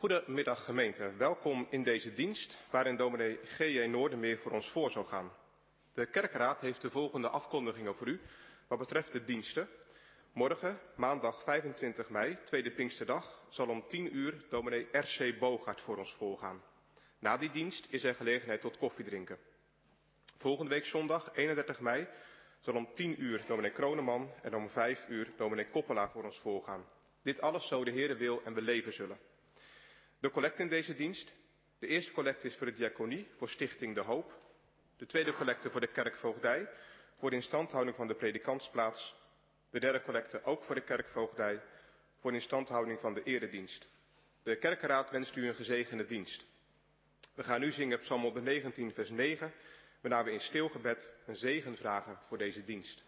Goedemiddag gemeente, welkom in deze dienst waarin dominee G.J. Noordermeer voor ons voor zal gaan. De kerkraad heeft de volgende afkondigingen voor u wat betreft de diensten. Morgen, maandag 25 mei, tweede Pinksterdag, zal om 10 uur dominee R.C. Bogaert voor ons voorgaan. Na die dienst is er gelegenheid tot koffiedrinken. Volgende week zondag, 31 mei, zal om 10 uur dominee Kroneman en om 5 uur dominee Koppelaar voor ons voorgaan. Dit alles zo de Heere wil en we leven zullen. De collecte in deze dienst. De eerste collecte is voor de diaconie, voor Stichting De Hoop. De tweede collecte voor de kerkvoogdij, voor de instandhouding van de predikantsplaats. De derde collecte ook voor de kerkvoogdij, voor de instandhouding van de eredienst. De kerkenraad wenst u een gezegende dienst. We gaan nu zingen Psalm 119 vers 9, waarna we in stil gebed een zegen vragen voor deze dienst.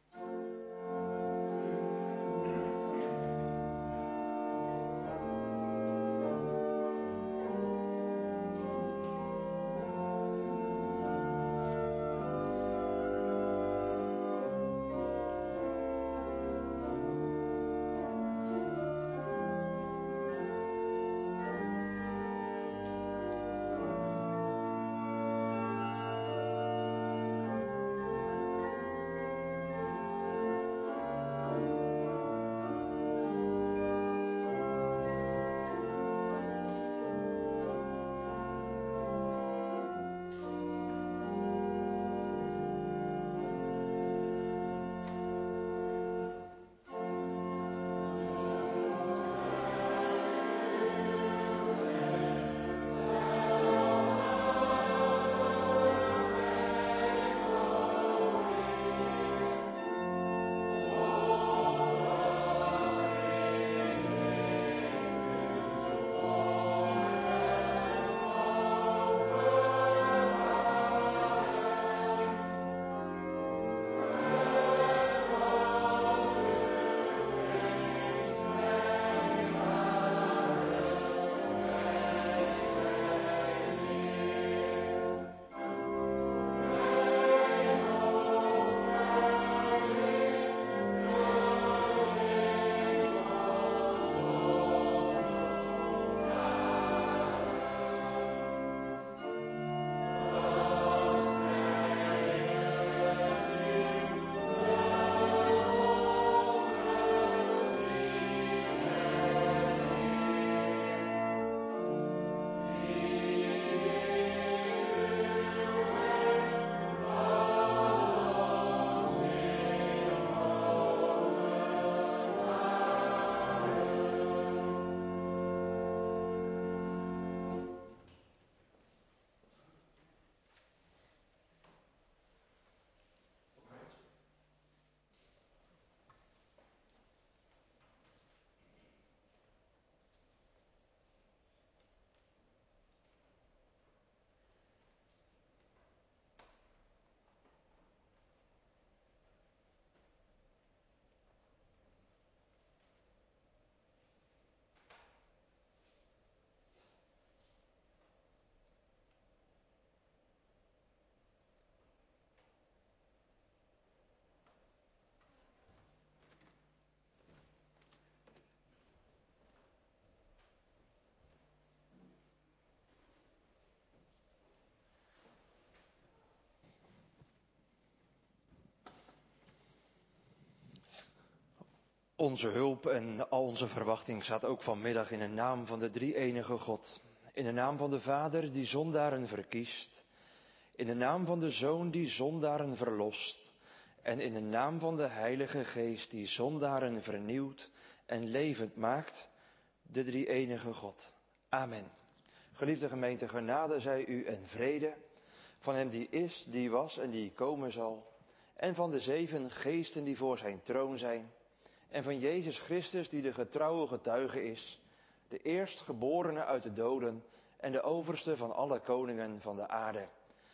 Onze hulp en al onze verwachting staat ook vanmiddag in de naam van de drie-enige God. In de naam van de Vader die zondaren verkiest. In de naam van de Zoon die zondaren verlost. En in de naam van de Heilige Geest die zondaren vernieuwt en levend maakt. De drie-enige God. Amen. Geliefde gemeente, genade zij u en vrede. Van hem die is, die was en die komen zal. En van de 7 geesten die voor zijn troon zijn. En van Jezus Christus die de getrouwe getuige is, de eerstgeborene uit de doden en de overste van alle koningen van de aarde.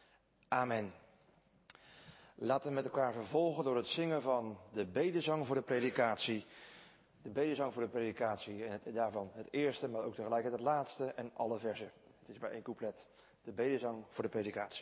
Amen. Laten we met elkaar vervolgen door het zingen van de bedezang voor de predikatie. De bedezang voor de predikatie en daarvan het eerste, maar ook tegelijkertijd het laatste en alle versen. Het is maar 1 couplet. De bedezang voor de predikatie.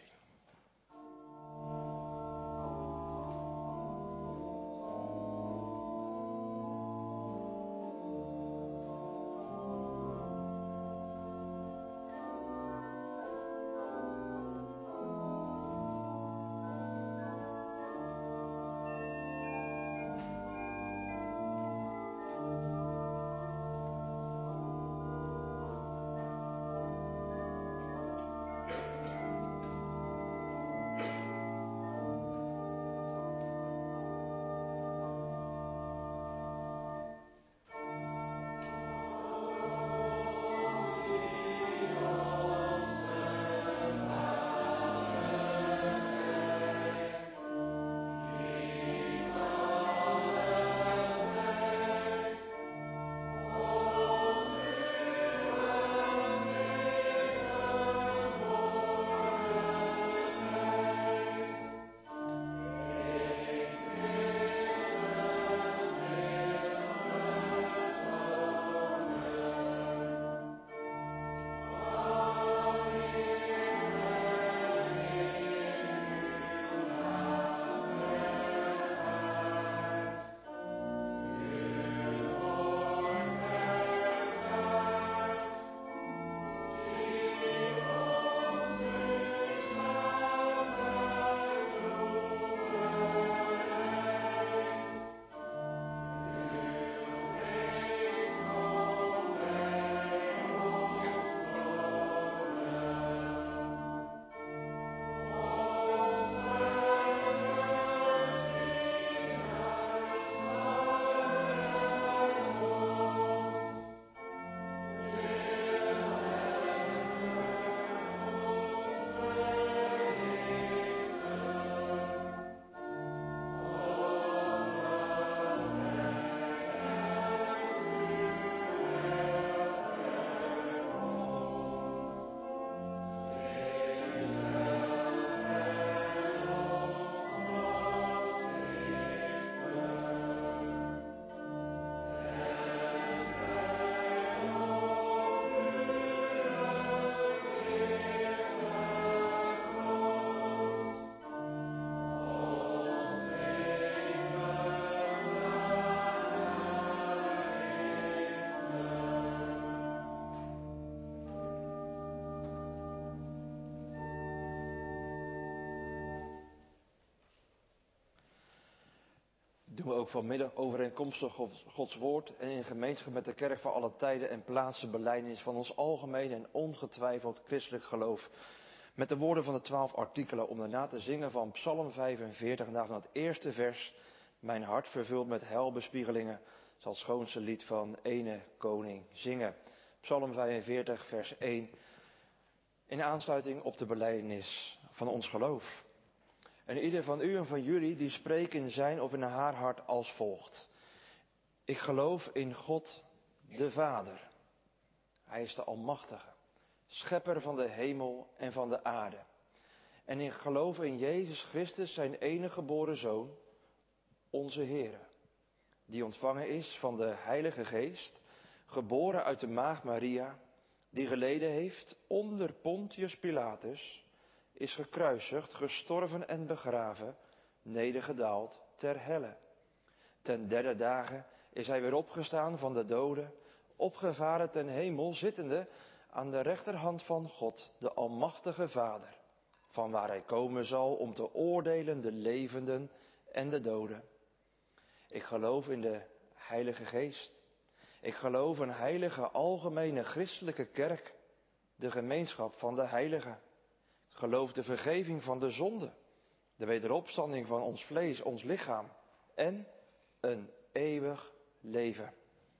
doen we ook vanmiddag overeenkomstig Gods woord en in gemeenschap met de kerk van alle tijden en plaatsen belijdenis van ons algemeen en ongetwijfeld christelijk geloof. Met de woorden van de 12 artikelen om daarna te zingen van Psalm 45, daarvan het eerste vers. Mijn hart vervuld met heilbespiegelingen, zal het schoonste lied van ene koning zingen. Psalm 45, vers 1. In aansluiting op de belijdenis van ons geloof. En ieder van u en van jullie die spreken in zijn of in haar hart als volgt. Ik geloof in God de Vader. Hij is de Almachtige, schepper van de hemel en van de aarde. En ik geloof in Jezus Christus, zijn enige geboren Zoon, onze Heere, die ontvangen is van de Heilige Geest, geboren uit de maagd Maria, die geleden heeft onder Pontius Pilatus, is gekruisigd, gestorven en begraven, nedergedaald ter helle. Ten derde dagen is hij weer opgestaan van de doden, opgevaren ten hemel, zittende aan de rechterhand van God, de Almachtige Vader, van waar hij komen zal om te oordelen de levenden en de doden. Ik geloof in de Heilige Geest. Ik geloof een heilige algemene christelijke kerk, de gemeenschap van de heiligen. Ik geloof de vergeving van de zonde, de wederopstanding van ons vlees, ons lichaam en een eeuwig leven.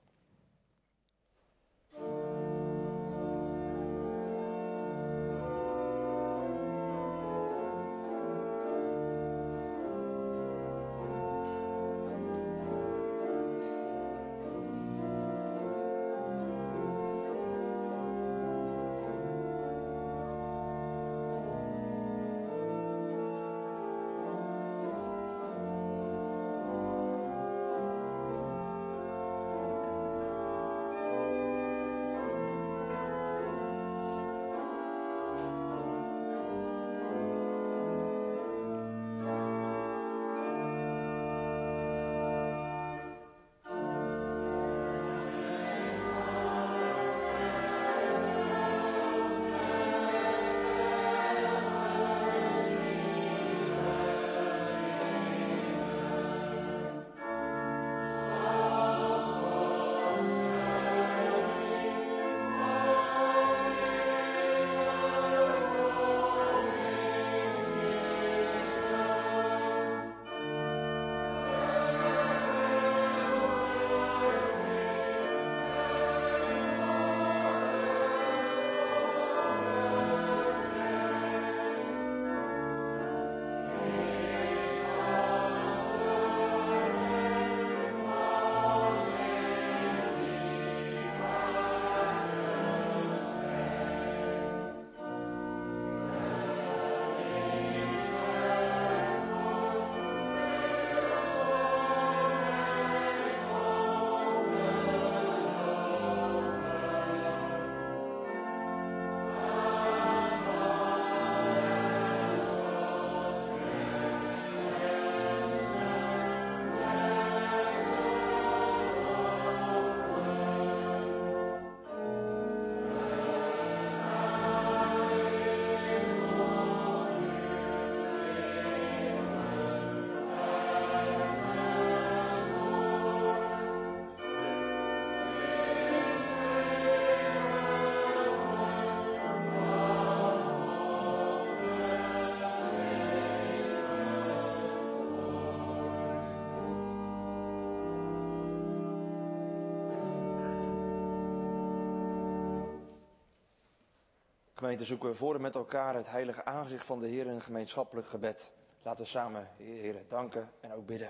Gemeente, zoeken we voor en met elkaar het heilige aangezicht van de Heer in een gemeenschappelijk gebed. Laten we samen de Heer danken en ook bidden.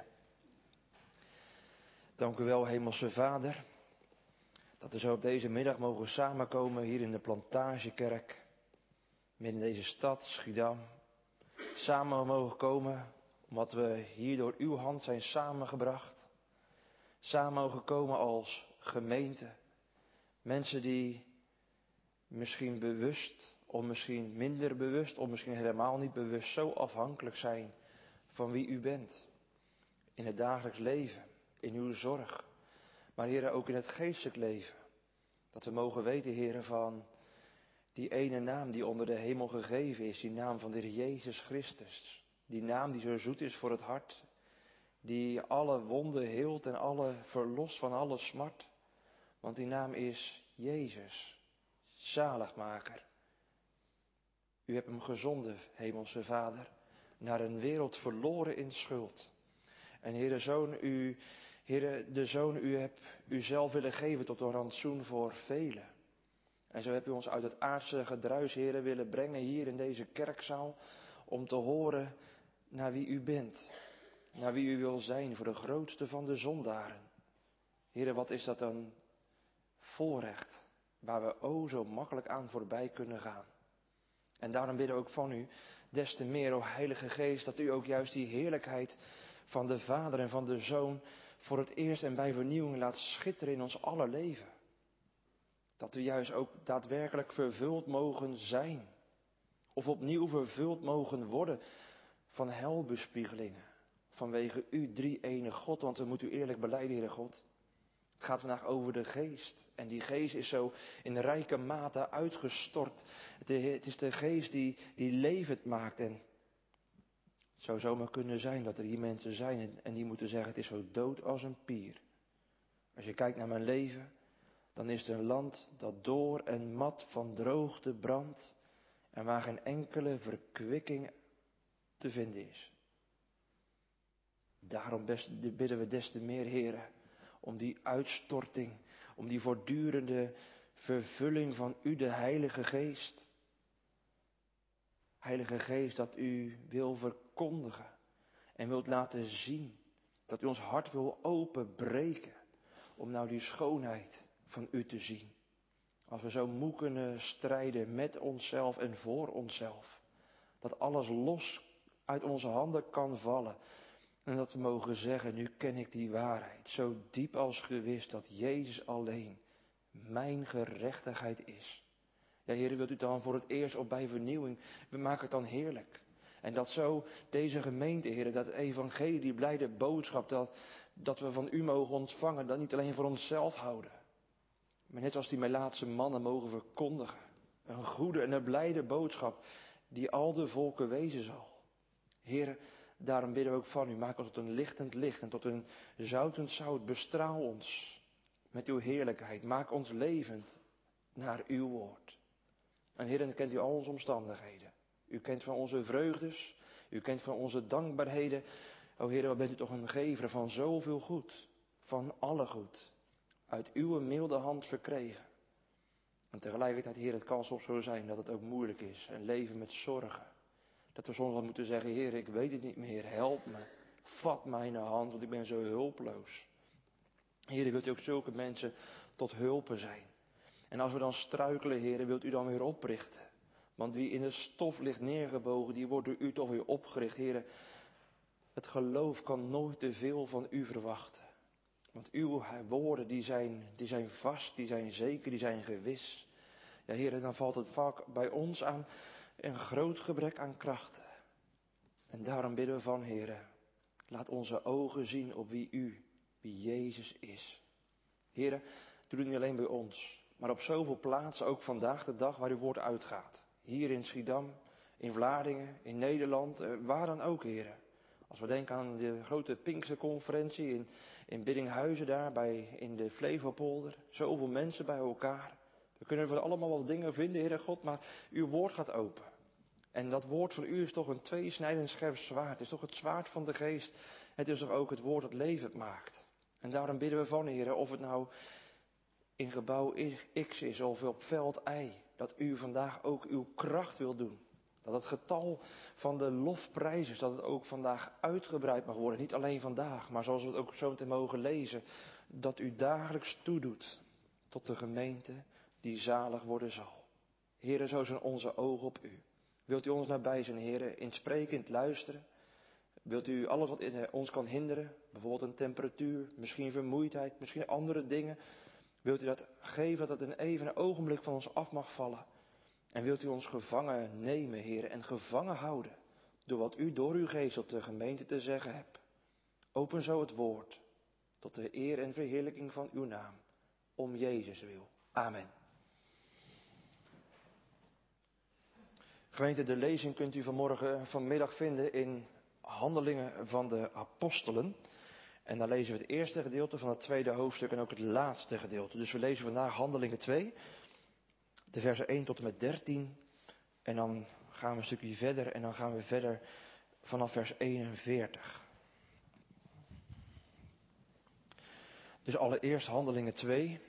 Dank u wel, Hemelse Vader, dat we zo op deze middag mogen samenkomen hier in de Plantagekerk, midden in deze stad, Schiedam. Samen mogen komen omdat we hier door uw hand zijn samengebracht. Samen mogen komen als gemeente. Mensen die misschien bewust, of misschien minder bewust, of misschien helemaal niet bewust, zo afhankelijk zijn van wie u bent. In het dagelijks leven, in uw zorg, maar Heere ook in het geestelijk leven. Dat we mogen weten, Heere, van die ene naam die onder de hemel gegeven is, die naam van de Heer Jezus Christus. Die naam die zo zoet is voor het hart, die alle wonden heelt en alle verlost van alle smart. Want die naam is Jezus, zaligmaker. U hebt hem gezonden, hemelse Vader, naar een wereld verloren in schuld. En Heere de Zoon, u hebt uzelf willen geven tot een rantsoen voor velen. En zo hebt u ons uit het aardse gedruis, Heere, willen brengen hier in deze kerkzaal, om te horen naar wie u bent. Naar wie u wil zijn voor de grootste van de zondaren. Heere, wat is dat een voorrecht, waar we zo makkelijk aan voorbij kunnen gaan. En daarom bidden we ook van u, des te meer, o Heilige Geest, dat u ook juist die heerlijkheid van de Vader en van de Zoon voor het eerst en bij vernieuwing laat schitteren in ons aller leven. Dat we juist ook daadwerkelijk vervuld mogen zijn. Of opnieuw vervuld mogen worden van helbespiegelingen. Vanwege u drie-enige God, want we moeten u eerlijk belijden, Heere God. Het gaat vandaag over de geest. En die geest is zo in rijke mate uitgestort. Het is de geest die levend maakt. En het zou zomaar kunnen zijn dat er hier mensen zijn en die moeten zeggen, het is zo dood als een pier. Als je kijkt naar mijn leven, dan is het een land dat door en mat van droogte brandt. En waar geen enkele verkwikking te vinden is. Daarom bidden we des te meer, Heere, om die uitstorting, om die voortdurende vervulling van u, de Heilige Geest. Heilige Geest, dat u wil verkondigen en wilt laten zien, dat u ons hart wil openbreken, om nou die schoonheid van u te zien. Als we zo moe kunnen strijden met onszelf en voor onszelf, dat alles los uit onze handen kan vallen. En dat we mogen zeggen, nu ken ik die waarheid, zo diep als gewist, dat Jezus alleen mijn gerechtigheid is. Ja, Heer, wilt u dan voor het eerst op bij vernieuwing, we maken het dan heerlijk. En dat zo deze gemeente, Heer, dat evangelie, die blijde boodschap, dat we van u mogen ontvangen, dat niet alleen voor onszelf houden. Maar net als die Melaatse mannen mogen verkondigen. Een goede en een blijde boodschap, die al de volken wezen zal. Heer, daarom bidden we ook van u, maak ons tot een lichtend licht en tot een zoutend zout. Bestraal ons met uw heerlijkheid. Maak ons levend naar uw woord. En Heer, dan kent u al onze omstandigheden. U kent van onze vreugdes. U kent van onze dankbaarheden. O Heer, wat bent u toch een gever van zoveel goed. Van alle goed. Uit uw milde hand verkregen. En tegelijkertijd, Heer, het kan soms zo zijn dat het ook moeilijk is. En leven met zorgen. Dat we soms wel moeten zeggen, Heer, ik weet het niet meer, help me. Vat mijn hand, want ik ben zo hulpeloos. Heer, wilt u ook zulke mensen tot hulpen zijn. En als we dan struikelen, Heer, wilt u dan weer oprichten. Want wie in de stof ligt neergebogen, die wordt door u toch weer opgericht. Heer, het geloof kan nooit te veel van u verwachten. Want uw woorden, die zijn vast, die zijn zeker, die zijn gewis. Ja, Heer, dan valt het vaak bij ons aan een groot gebrek aan krachten. En daarom bidden we van, Heer, laat onze ogen zien op wie Jezus is. Heer, doe het niet alleen bij ons, maar op zoveel plaatsen, ook vandaag de dag waar uw woord uitgaat. Hier in Schiedam, in Vlaardingen, in Nederland, waar dan ook, Heer. Als we denken aan de grote Pinksterconferentie in Biddinghuizen daar, in de Flevopolder. Zoveel mensen bij elkaar. We kunnen van allemaal wel dingen vinden, Heere God, maar uw woord gaat open. En dat woord van u is toch een tweesnijdend scherp zwaard. Het is toch het zwaard van de geest. Het is toch ook het woord dat levend maakt. En daarom bidden we van, Heere, of het nou in gebouw X is of op veld Y. Dat u vandaag ook uw kracht wil doen. Dat het getal van de lofprijzers, dat het ook vandaag uitgebreid mag worden. Niet alleen vandaag, maar zoals we het ook zo meteen mogen lezen. Dat u dagelijks toedoet tot de gemeente die zalig worden zal. Heere, zo zijn onze ogen op u. Wilt u ons nabij zijn, Heere, in het spreken, in het luisteren? Wilt u alles wat ons kan hinderen, bijvoorbeeld een temperatuur, misschien vermoeidheid, misschien andere dingen. Wilt u dat geven, dat het even een ogenblik van ons af mag vallen? En wilt u ons gevangen nemen, Heere, en gevangen houden door wat u door uw geest op de gemeente te zeggen hebt. Open zo het woord, tot de eer en verheerlijking van uw naam, om Jezus wil. Amen. Gemeente, de lezing kunt u vanmiddag vinden in Handelingen van de Apostelen. En dan lezen we het eerste gedeelte van het tweede hoofdstuk en ook het laatste gedeelte. Dus we lezen vandaag Handelingen 2, de versen 1 tot en met 13. En dan gaan we een stukje verder en dan gaan we verder vanaf vers 41. Dus allereerst Handelingen 2.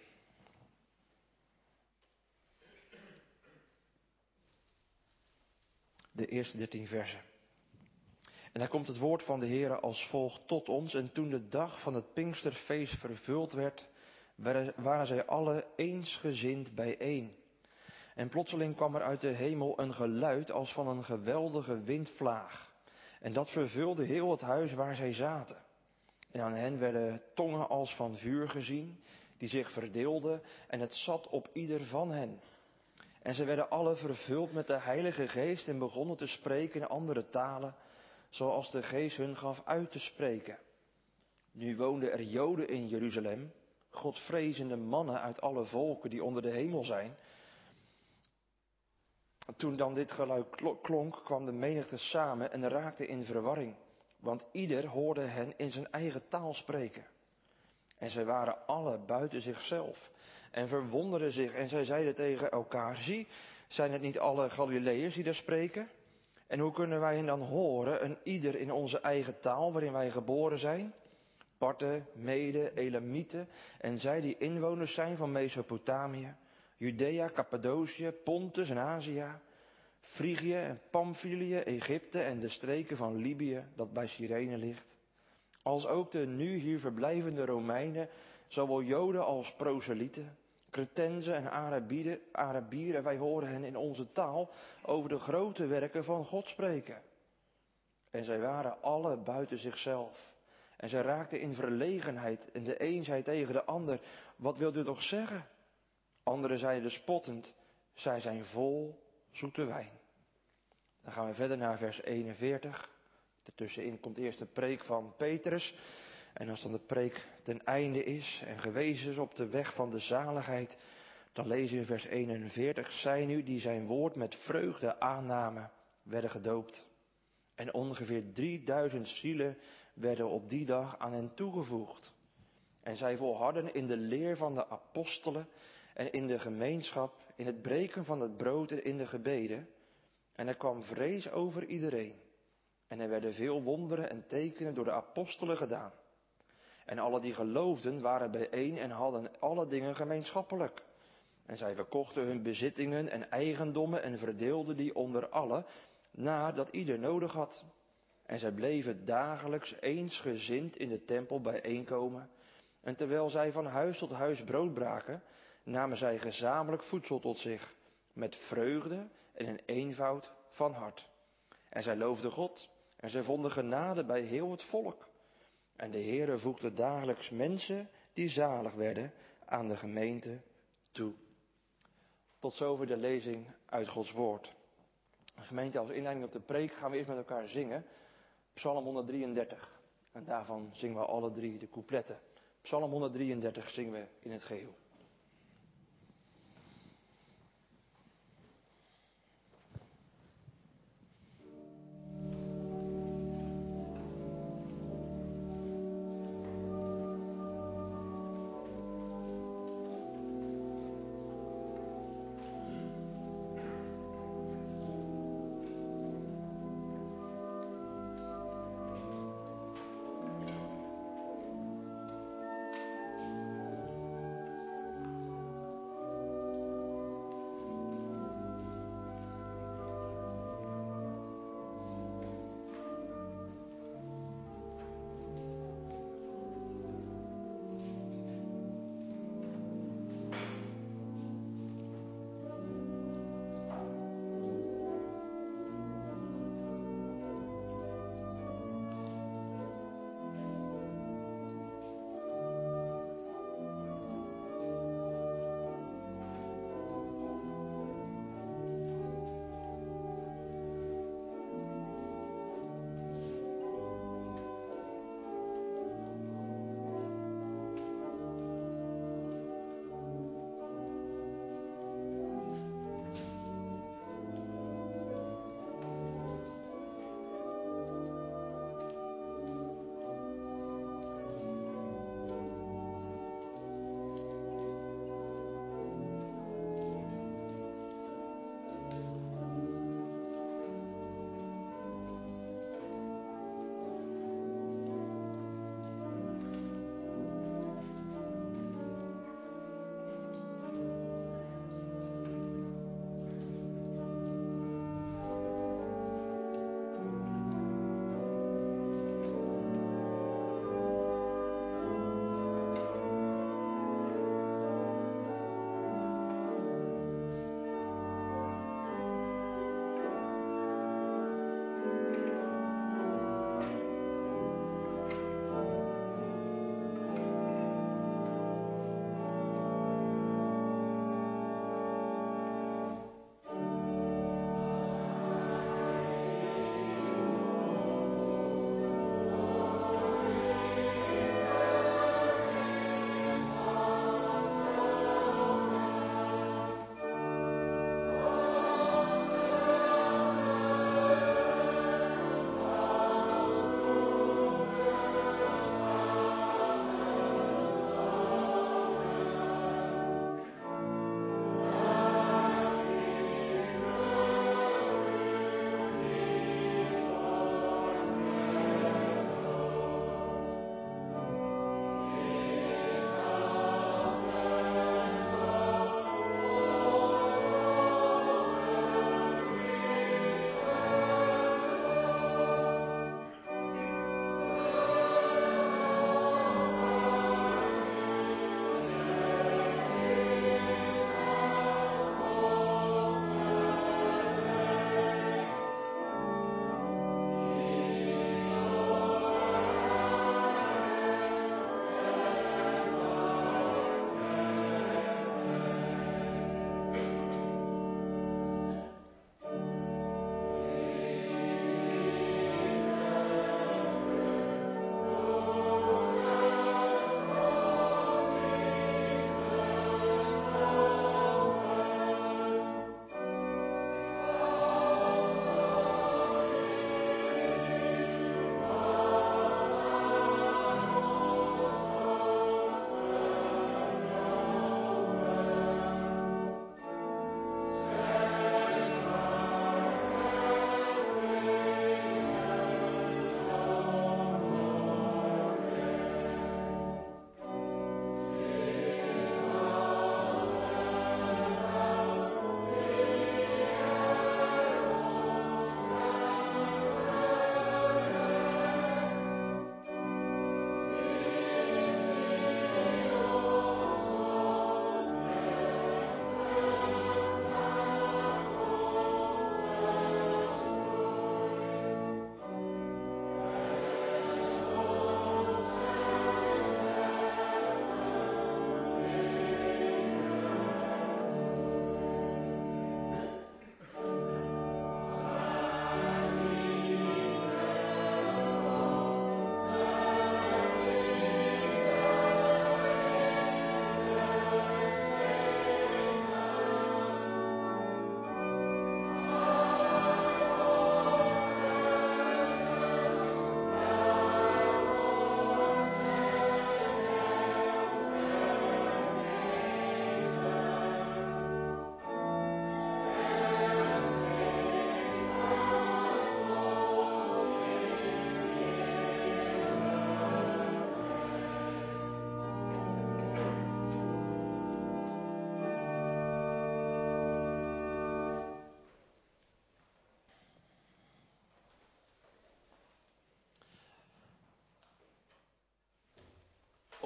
De eerste 13 versen. En dan komt het woord van de Heere als volgt tot ons. En toen de dag van het Pinksterfeest vervuld werd, waren zij alle eensgezind bijeen. En plotseling kwam er uit de hemel een geluid als van een geweldige windvlaag. En dat vervulde heel het huis waar zij zaten. En aan hen werden tongen als van vuur gezien, die zich verdeelden, en het zat op ieder van hen. En zij werden alle vervuld met de Heilige Geest en begonnen te spreken in andere talen, zoals de Geest hun gaf uit te spreken. Nu woonden er Joden in Jeruzalem, godvrezende mannen uit alle volken die onder de hemel zijn. Toen dan dit geluid klonk, kwam de menigte samen en raakte in verwarring, want ieder hoorde hen in zijn eigen taal spreken. En zij waren alle buiten zichzelf en verwonderden zich en zij zeiden tegen elkaar, zie, zijn het niet alle Galileërs die daar spreken? En hoe kunnen wij hen dan horen, een ieder in onze eigen taal waarin wij geboren zijn? Parten, Meden, Elamieten en zij die inwoners zijn van Mesopotamië, Judea, Cappadocië, Pontus en Azië, Frigië en Pamphylië, Egypte en de streken van Libië dat bij Cyrene ligt. Als ook de nu hier verblijvende Romeinen, zowel Joden als proselieten, Cretenzen en Arabieren, wij horen hen in onze taal over de grote werken van God spreken. En zij waren alle buiten zichzelf. En zij raakten in verlegenheid en de een zei tegen de ander, wat wilt u toch zeggen? Anderen zeiden spottend, zij zijn vol zoete wijn. Dan gaan we verder naar vers 41. Ertussenin komt eerst de preek van Petrus. En als dan de preek ten einde is en gewezen is op de weg van de zaligheid, dan lezen we in vers 41. Zij nu die zijn woord met vreugde aannamen, werden gedoopt. En ongeveer 3000 zielen werden op die dag aan hen toegevoegd. En zij volharden in de leer van de apostelen en in de gemeenschap, in het breken van het brood en in de gebeden. En er kwam vrees over iedereen. En er werden veel wonderen en tekenen door de apostelen gedaan. En alle die geloofden waren bijeen en hadden alle dingen gemeenschappelijk. En zij verkochten hun bezittingen en eigendommen en verdeelden die onder allen, nadat ieder nodig had. En zij bleven dagelijks eensgezind in de tempel bijeenkomen. En terwijl zij van huis tot huis brood braken, namen zij gezamenlijk voedsel tot zich, met vreugde en een eenvoud van hart. En zij loofden God, en zij vonden genade bij heel het volk. En de Heere voegde dagelijks mensen die zalig werden aan de gemeente toe. Tot zover de lezing uit Gods woord. Gemeente, als inleiding op de preek gaan we eerst met elkaar zingen. Psalm 133. En daarvan zingen we alle drie de coupletten. Psalm 133 zingen we in het geheel.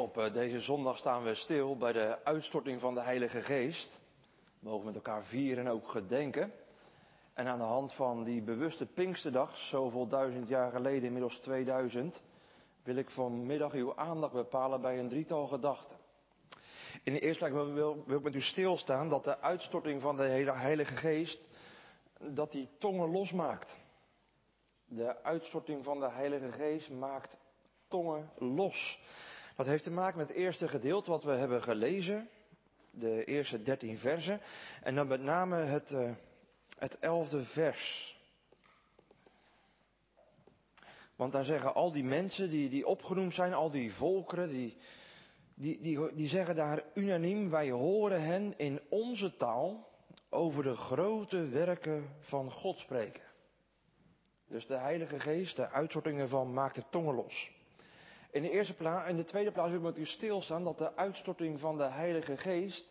Op deze zondag staan we stil bij de uitstorting van de Heilige Geest. We mogen met elkaar vieren en ook gedenken. En aan de hand van die bewuste Pinksterdag, zoveel duizend jaar geleden, inmiddels 2000, wil ik vanmiddag uw aandacht bepalen bij een drietal gedachten. In de eerste plaats wil ik met u stilstaan dat de uitstorting van de Heilige Geest, dat die tongen losmaakt. De uitstorting van de Heilige Geest maakt tongen los. Dat heeft te maken met het eerste gedeelte wat we hebben gelezen. De eerste 13 versen. En dan met name het 11e vers. Want daar zeggen al die mensen die opgenoemd zijn, al die volkeren, die zeggen daar unaniem: wij horen hen in onze taal over de grote werken van God spreken. Dus de Heilige Geest, de uitstorting ervan, maakt de tongen los. In de tweede plaats wil ik met u stilstaan dat de uitstorting van de Heilige Geest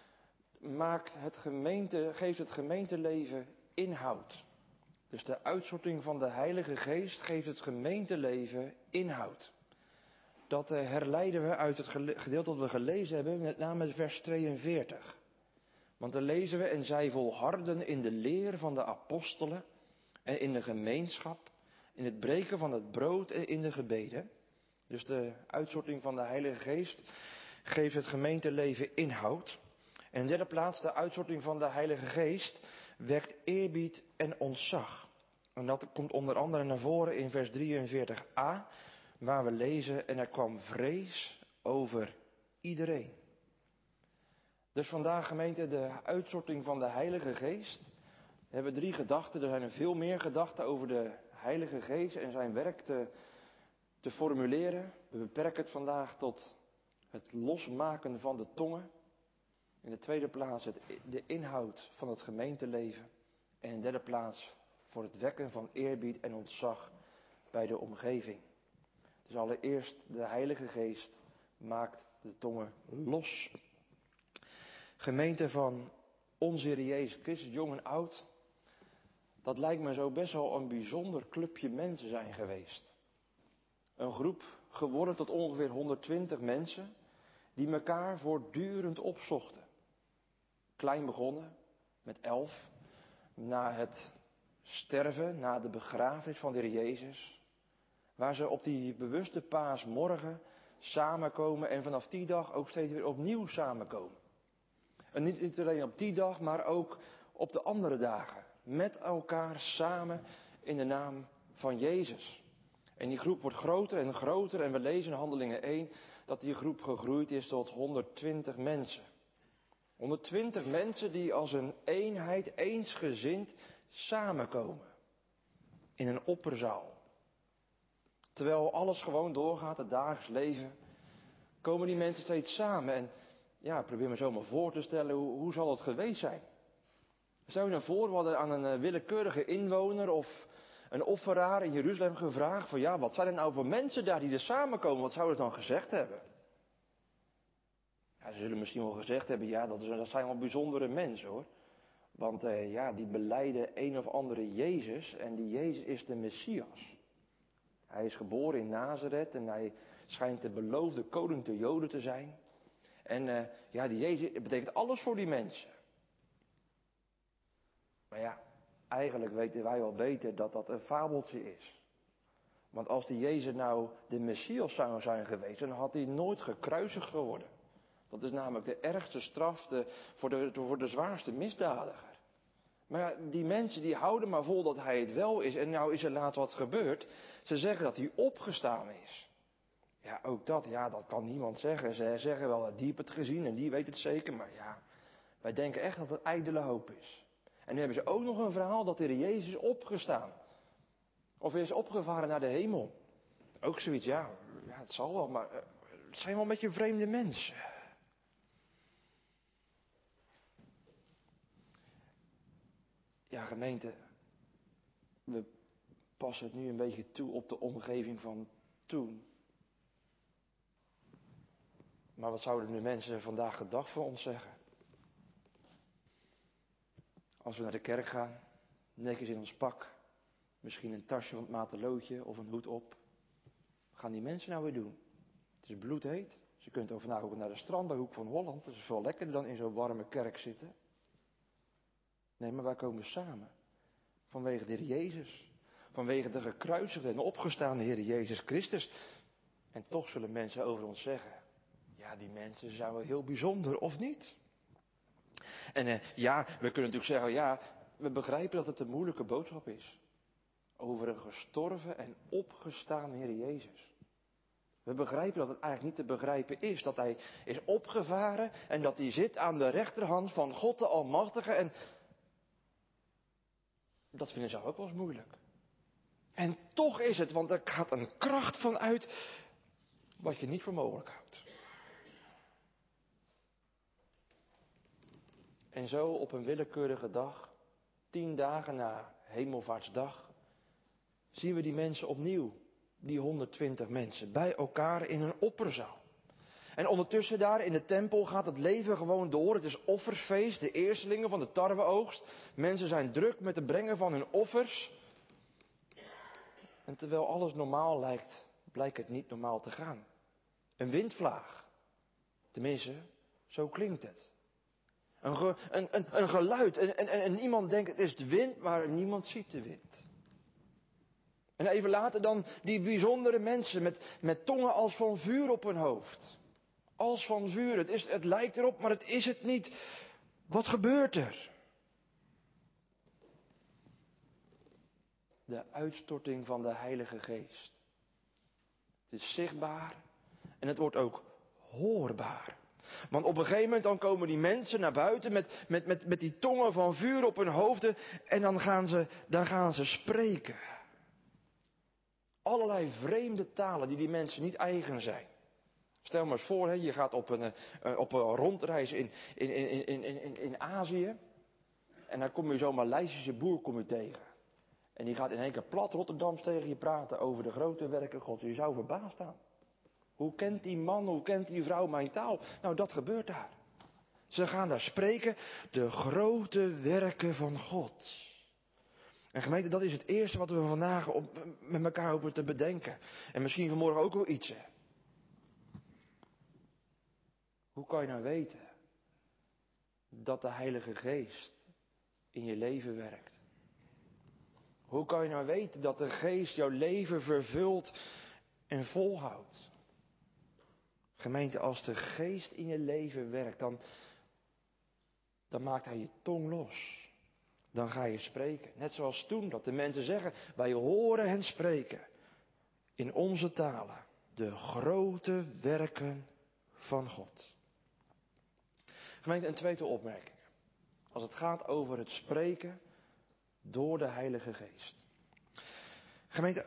geeft het gemeenteleven inhoud. Dus de uitstorting van de Heilige Geest geeft het gemeenteleven inhoud. Dat herleiden we uit het gedeelte dat we gelezen hebben, met name vers 42. Want dan lezen we: en zij volharden in de leer van de apostelen en in de gemeenschap, in het breken van het brood en in de gebeden. Dus de uitstorting van de Heilige Geest geeft het gemeenteleven inhoud. En in de derde plaats, de uitstorting van de Heilige Geest wekt eerbied en ontzag. En dat komt onder andere naar voren in vers 43a, waar we lezen: en er kwam vrees over iedereen. Dus vandaag, gemeente, de uitstorting van de Heilige Geest. We hebben 3 gedachten. Er zijn er veel meer gedachten over de Heilige Geest en zijn werk te formuleren. We beperken het vandaag tot het losmaken van de tongen. In de tweede plaats de inhoud van het gemeenteleven. En in de derde plaats voor het wekken van eerbied en ontzag bij de omgeving. Dus allereerst, de Heilige Geest maakt de tongen los. Gemeente van onze Heer Jezus Christus, jong en oud. Dat lijkt me zo best wel een bijzonder clubje mensen zijn geweest. Een groep geworden tot ongeveer 120 mensen die elkaar voortdurend opzochten. Klein begonnen, met 11. Na het sterven, na de begrafenis van de Heer Jezus. Waar ze op die bewuste paasmorgen samenkomen en vanaf die dag ook steeds weer opnieuw samenkomen. En niet alleen op die dag, maar ook op de andere dagen. Met elkaar samen in de naam van Jezus. En die groep wordt groter en groter en we lezen in Handelingen 1 dat die groep gegroeid is tot 120 mensen. 120 mensen die als een eenheid, eensgezind samenkomen. In een opperzaal. Terwijl alles gewoon doorgaat, het dagelijks leven, komen die mensen steeds samen. En ja, probeer me zo maar voor te stellen, hoe zal het geweest zijn? Stel je nou voor, we hadden aan een willekeurige inwoner of een offeraar in Jeruzalem gevraagd van ja, wat zijn er nou voor mensen daar die er samenkomen? Wat zouden ze dan gezegd hebben? Ja, ze zullen misschien wel gezegd hebben, ja, dat zijn wel bijzondere mensen hoor. Want die belijden een of andere Jezus en die Jezus is de Messias. Hij is geboren in Nazareth en hij schijnt de beloofde koning der Joden te zijn. En die Jezus betekent alles voor die mensen. Maar ja, eigenlijk weten wij wel beter dat dat een fabeltje is. Want als die Jezus nou de Messias zou zijn geweest, dan had hij nooit gekruisigd geworden. Dat is namelijk de ergste straf voor de zwaarste misdadiger. Maar ja, die mensen die houden maar vol dat hij het wel is. En nou is er laat wat gebeurd. Ze zeggen dat hij opgestaan is. Ja, ook dat kan niemand zeggen. Ze zeggen wel dat die heeft het gezien en die weet het zeker. Maar ja, wij denken echt dat het ijdele hoop is. En nu hebben ze ook nog een verhaal dat de Heer Jezus is opgestaan. Of is opgevaren naar de hemel. Ook zoiets, ja het zal wel, maar het zijn wel een beetje vreemde mensen. Ja, gemeente, we passen het nu een beetje toe op de omgeving van toen. Maar wat zouden nu mensen vandaag de dag voor ons zeggen? Als we naar de kerk gaan, netjes in ons pak, misschien een tasje van het matelootje of een hoed op. Wat gaan die mensen nou weer doen? Het is bloedheet, Dus je kunt ook vandaag ook naar de strand bij Hoek van Holland. Dat is veel lekkerder dan in zo'n warme kerk zitten. Nee, maar wij komen samen. Vanwege de Heer Jezus. Vanwege de gekruisigde en opgestaande Heer Jezus Christus. En toch zullen mensen over ons zeggen. Ja, die mensen zijn wel heel bijzonder, of niet? En ja, we kunnen natuurlijk zeggen, ja, we begrijpen dat het een moeilijke boodschap is. Over een gestorven en opgestaan Heer Jezus. We begrijpen dat het eigenlijk niet te begrijpen is. Dat hij is opgevaren en dat hij zit aan de rechterhand van God de Almachtige. En dat vinden ze ook wel eens moeilijk. En toch is het, want er gaat een kracht van uit wat je niet voor mogelijk houdt. En zo op een willekeurige dag, 10 dagen na Hemelvaartsdag, zien we die mensen opnieuw, die 120 mensen, bij elkaar in een opperzaal. En ondertussen daar in de tempel gaat het leven gewoon door. Het is offerfeest, de eerstelingen van de tarweoogst. Mensen zijn druk met het brengen van hun offers. En terwijl alles normaal lijkt, blijkt het niet normaal te gaan. Een windvlaag. Tenminste, zo klinkt het. Een geluid. En niemand denkt het is de wind, maar niemand ziet de wind. En even later dan die bijzondere mensen met tongen als van vuur op hun hoofd. Als van vuur. Het lijkt erop, maar het is het niet. Wat gebeurt er? De uitstorting van de Heilige Geest. Het is zichtbaar en het wordt ook hoorbaar. Want op een gegeven moment dan komen die mensen naar buiten met die tongen van vuur op hun hoofden en dan gaan ze spreken. Allerlei vreemde talen die mensen niet eigen zijn. Stel maar eens voor, je gaat op een rondreis in Azië. En dan kom je zo'n Maleisische boer tegen. En die gaat in één keer plat Rotterdams tegen je praten over de grote werken Gods. Je zou verbaasd staan. Hoe kent die man, hoe kent die vrouw mijn taal? Nou, dat gebeurt daar. Ze gaan daar spreken de grote werken van God. En gemeente, dat is het eerste wat we vandaag met elkaar hopen te bedenken. En misschien vanmorgen ook wel iets. Hoe kan je nou weten dat de Heilige Geest in je leven werkt? Hoe kan je nou weten dat de Geest jouw leven vervult en volhoudt? Gemeente, als de Geest in je leven werkt, dan maakt Hij je tong los. Dan ga je spreken. Net zoals toen, dat de mensen zeggen, wij horen hen spreken. In onze talen. De grote werken van God. Gemeente, een tweede opmerking. Als het gaat over het spreken door de Heilige Geest. Gemeente,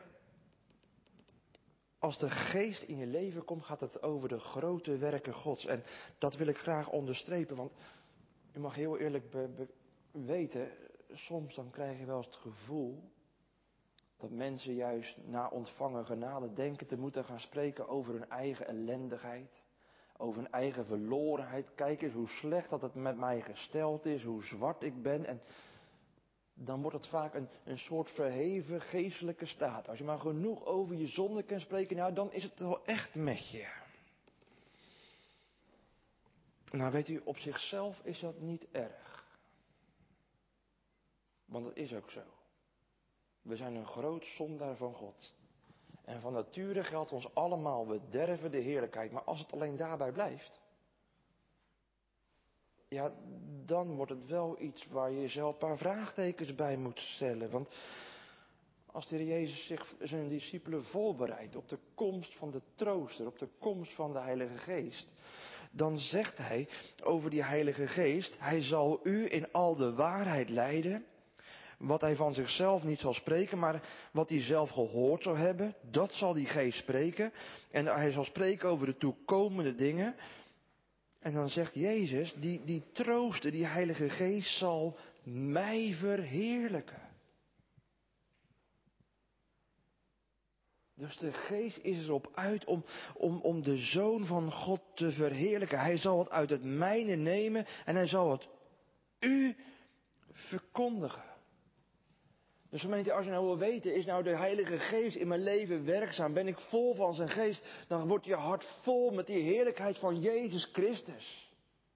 als de Geest in je leven komt, gaat het over de grote werken Gods. En dat wil ik graag onderstrepen, want u mag heel eerlijk weten, soms dan krijg je wel eens het gevoel dat mensen juist na ontvangen genade denken te moeten gaan spreken over hun eigen ellendigheid. Over hun eigen verlorenheid. Kijk eens hoe slecht dat het met mij gesteld is. Hoe zwart ik ben. En dan wordt het vaak een soort verheven geestelijke staat. Als je maar genoeg over je zonde kan spreken. Nou, dan is het wel echt met je. Nou, weet u, op zichzelf is dat niet erg. Want het is ook zo. We zijn een groot zondaar van God. En van nature geldt ons allemaal, we derven de heerlijkheid. Maar als het alleen daarbij blijft, ja, dan wordt het wel iets waar je jezelf een paar vraagtekens bij moet stellen. Want als de Heer Jezus zijn discipelen voorbereidt op de komst van de trooster, op de komst van de Heilige Geest, dan zegt Hij over die Heilige Geest, Hij zal u in al de waarheid leiden. Wat hij van zichzelf niet zal spreken, maar wat hij zelf gehoord zal hebben, dat zal die Geest spreken. En hij zal spreken over de toekomende dingen. En dan zegt Jezus, die trooster, die Heilige Geest zal mij verheerlijken. Dus de Geest is erop uit om de Zoon van God te verheerlijken. Hij zal het uit het mijne nemen en hij zal het u verkondigen. Dus gemeente, als je nou wil weten, is nou de Heilige Geest in mijn leven werkzaam? Ben ik vol van zijn geest? Dan wordt je hart vol met die heerlijkheid van Jezus Christus.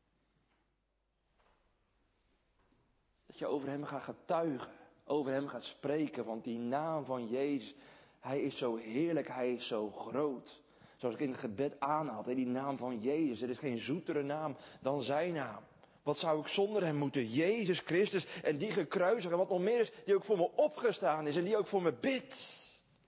Dat je over hem gaat getuigen, over hem gaat spreken, want die naam van Jezus, hij is zo heerlijk, hij is zo groot. Zoals ik in het gebed aanhaal, die naam van Jezus, er is geen zoetere naam dan zijn naam. Wat zou ik zonder hem moeten? Jezus Christus en die gekruisigd en wat nog meer is, die ook voor me opgestaan is en die ook voor me bidt.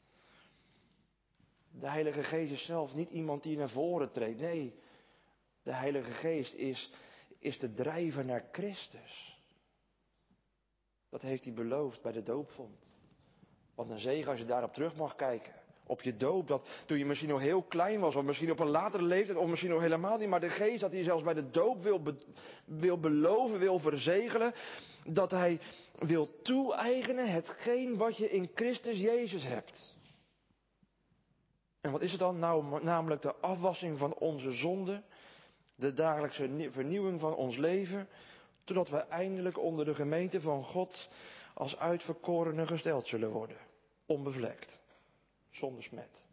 De Heilige Geest is zelf niet iemand die naar voren treedt. Nee, de Heilige Geest is de drijver naar Christus. Dat heeft hij beloofd bij de doopvond. Wat een zegen als je daarop terug mag kijken. Op je doop, dat toen je misschien nog heel klein was, of misschien op een latere leeftijd, of misschien nog helemaal niet. Maar de Geest dat hij zelfs bij de doop wil beloven, wil verzegelen. Dat hij wil toe-eigenen hetgeen wat je in Christus Jezus hebt. En wat is het dan? Nou, namelijk de afwassing van onze zonden. De dagelijkse vernieuwing van ons leven. Totdat we eindelijk onder de gemeente van God als uitverkorenen gesteld zullen worden. Onbevlekt. Zonder smet.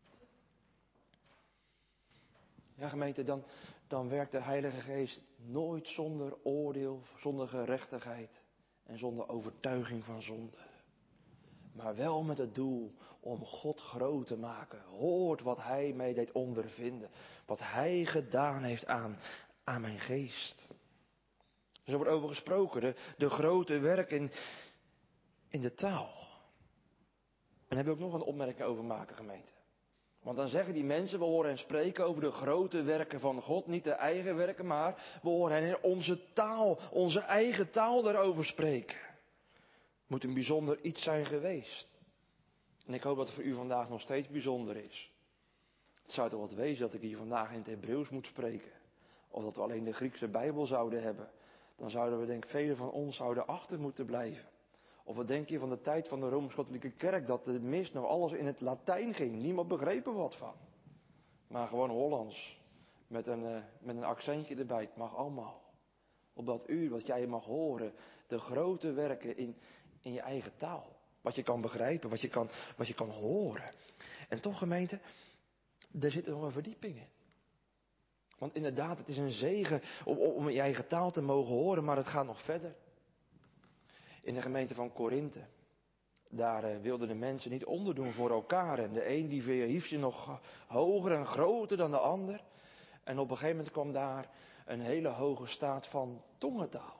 Ja, gemeente, dan werkt de Heilige Geest nooit zonder oordeel, zonder gerechtigheid en zonder overtuiging van zonde. Maar wel met het doel om God groot te maken. Hoort wat Hij mij deed ondervinden. Wat Hij gedaan heeft aan mijn geest. Dus er wordt over gesproken, de grote werken in de taal. En daar wil ik nog een opmerking over maken, gemeente. Want dan zeggen die mensen, we horen hen spreken over de grote werken van God. Niet de eigen werken, maar we horen hen in onze taal, onze eigen taal daarover spreken. Moet een bijzonder iets zijn geweest. En ik hoop dat het voor u vandaag nog steeds bijzonder is. Het zou toch wat wezen dat ik hier vandaag in het Hebreeuws moet spreken. Of dat we alleen de Griekse Bijbel zouden hebben. Dan zouden we denk ik velen van ons zouden achter moeten blijven. Of wat denk je van de tijd van de Rooms-Katholieke Kerk dat de mis nog alles in het Latijn ging. Niemand begreep er wat van. Maar gewoon Hollands. Met een accentje erbij. Het mag allemaal. Op dat uur wat jij mag horen. De grote werken in je eigen taal. Wat je kan begrijpen. Wat je kan horen. En toch gemeente. Er zit nog een verdieping in. Want inderdaad, het is een zegen om in je eigen taal te mogen horen. Maar het gaat nog verder. In de gemeente van Korinthe. Daar wilden de mensen niet onderdoen voor elkaar. En de een die verhief je nog hoger en groter dan de ander. En op een gegeven moment kwam daar een hele hoge staat van tongentaal.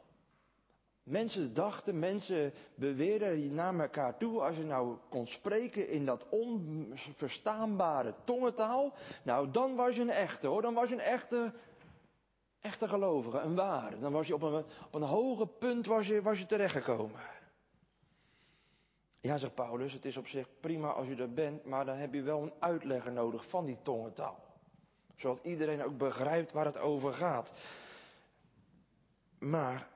Mensen beweerden naar elkaar toe. Als je nou kon spreken in dat onverstaanbare tongentaal. Nou, dan was je een echte hoor. Dan was je een echte gelovige, een ware. Dan was je op een hoger punt was je terechtgekomen. Ja, zegt Paulus, het is op zich prima als je er bent, maar dan heb je wel een uitlegger nodig van die tongentaal. Zodat iedereen ook begrijpt waar het over gaat. Maar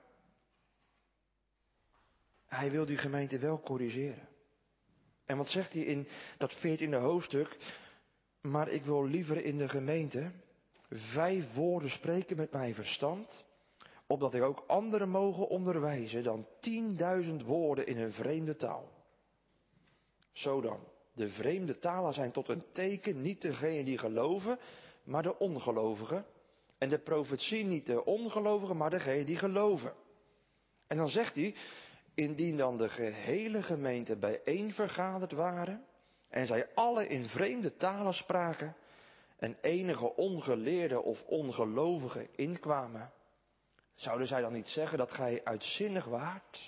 hij wil die gemeente wel corrigeren. En wat zegt hij in dat 14e hoofdstuk? Maar ik wil liever in de gemeente 5 woorden spreken met mijn verstand, opdat ik ook anderen mogen onderwijzen dan 10.000 woorden in een vreemde taal. Zo dan, de vreemde talen zijn tot een teken niet degene die geloven, maar de ongelovigen. En de profetie niet de ongelovigen, maar degene die geloven. En dan zegt hij, indien dan de gehele gemeente bijeen vergaderd waren, en zij alle in vreemde talen spraken, en enige ongeleerden of ongelovigen inkwamen, zouden zij dan niet zeggen dat gij uitzinnig waart?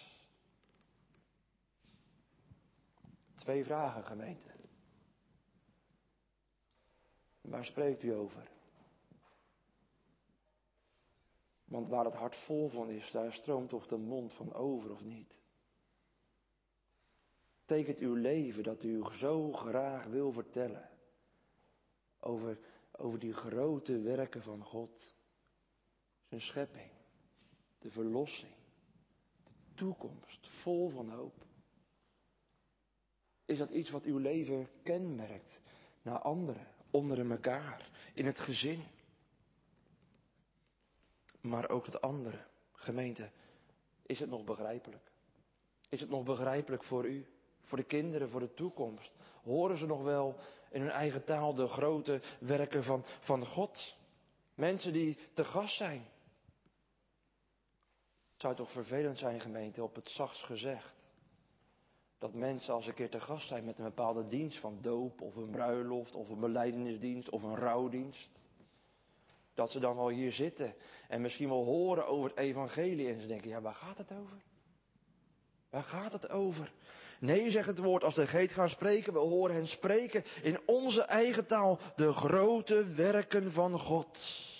2 vragen, gemeente. Waar spreekt u over? Want waar het hart vol van is, daar stroomt toch de mond van over of niet? Tekent uw leven dat u zo graag wil vertellen over die grote werken van God, zijn schepping, de verlossing, de toekomst, vol van hoop? Is dat iets wat uw leven kenmerkt naar anderen, onder elkaar, in het gezin? Maar ook het andere, gemeente, is het nog begrijpelijk? Is het nog begrijpelijk voor u? Voor de kinderen, voor de toekomst? Horen ze nog wel in hun eigen taal de grote werken van God? Mensen die te gast zijn. Het zou toch vervelend zijn, gemeente, op het zachtst gezegd. Dat mensen als een keer te gast zijn met een bepaalde dienst van doop of een bruiloft of een belijdenisdienst of een rouwdienst. Dat ze dan wel hier zitten en misschien wel horen over het evangelie en ze denken, ja, waar gaat het over? Waar gaat het over? Nee, zegt het woord, als de geest gaat spreken, we horen hen spreken in onze eigen taal de grote werken van God.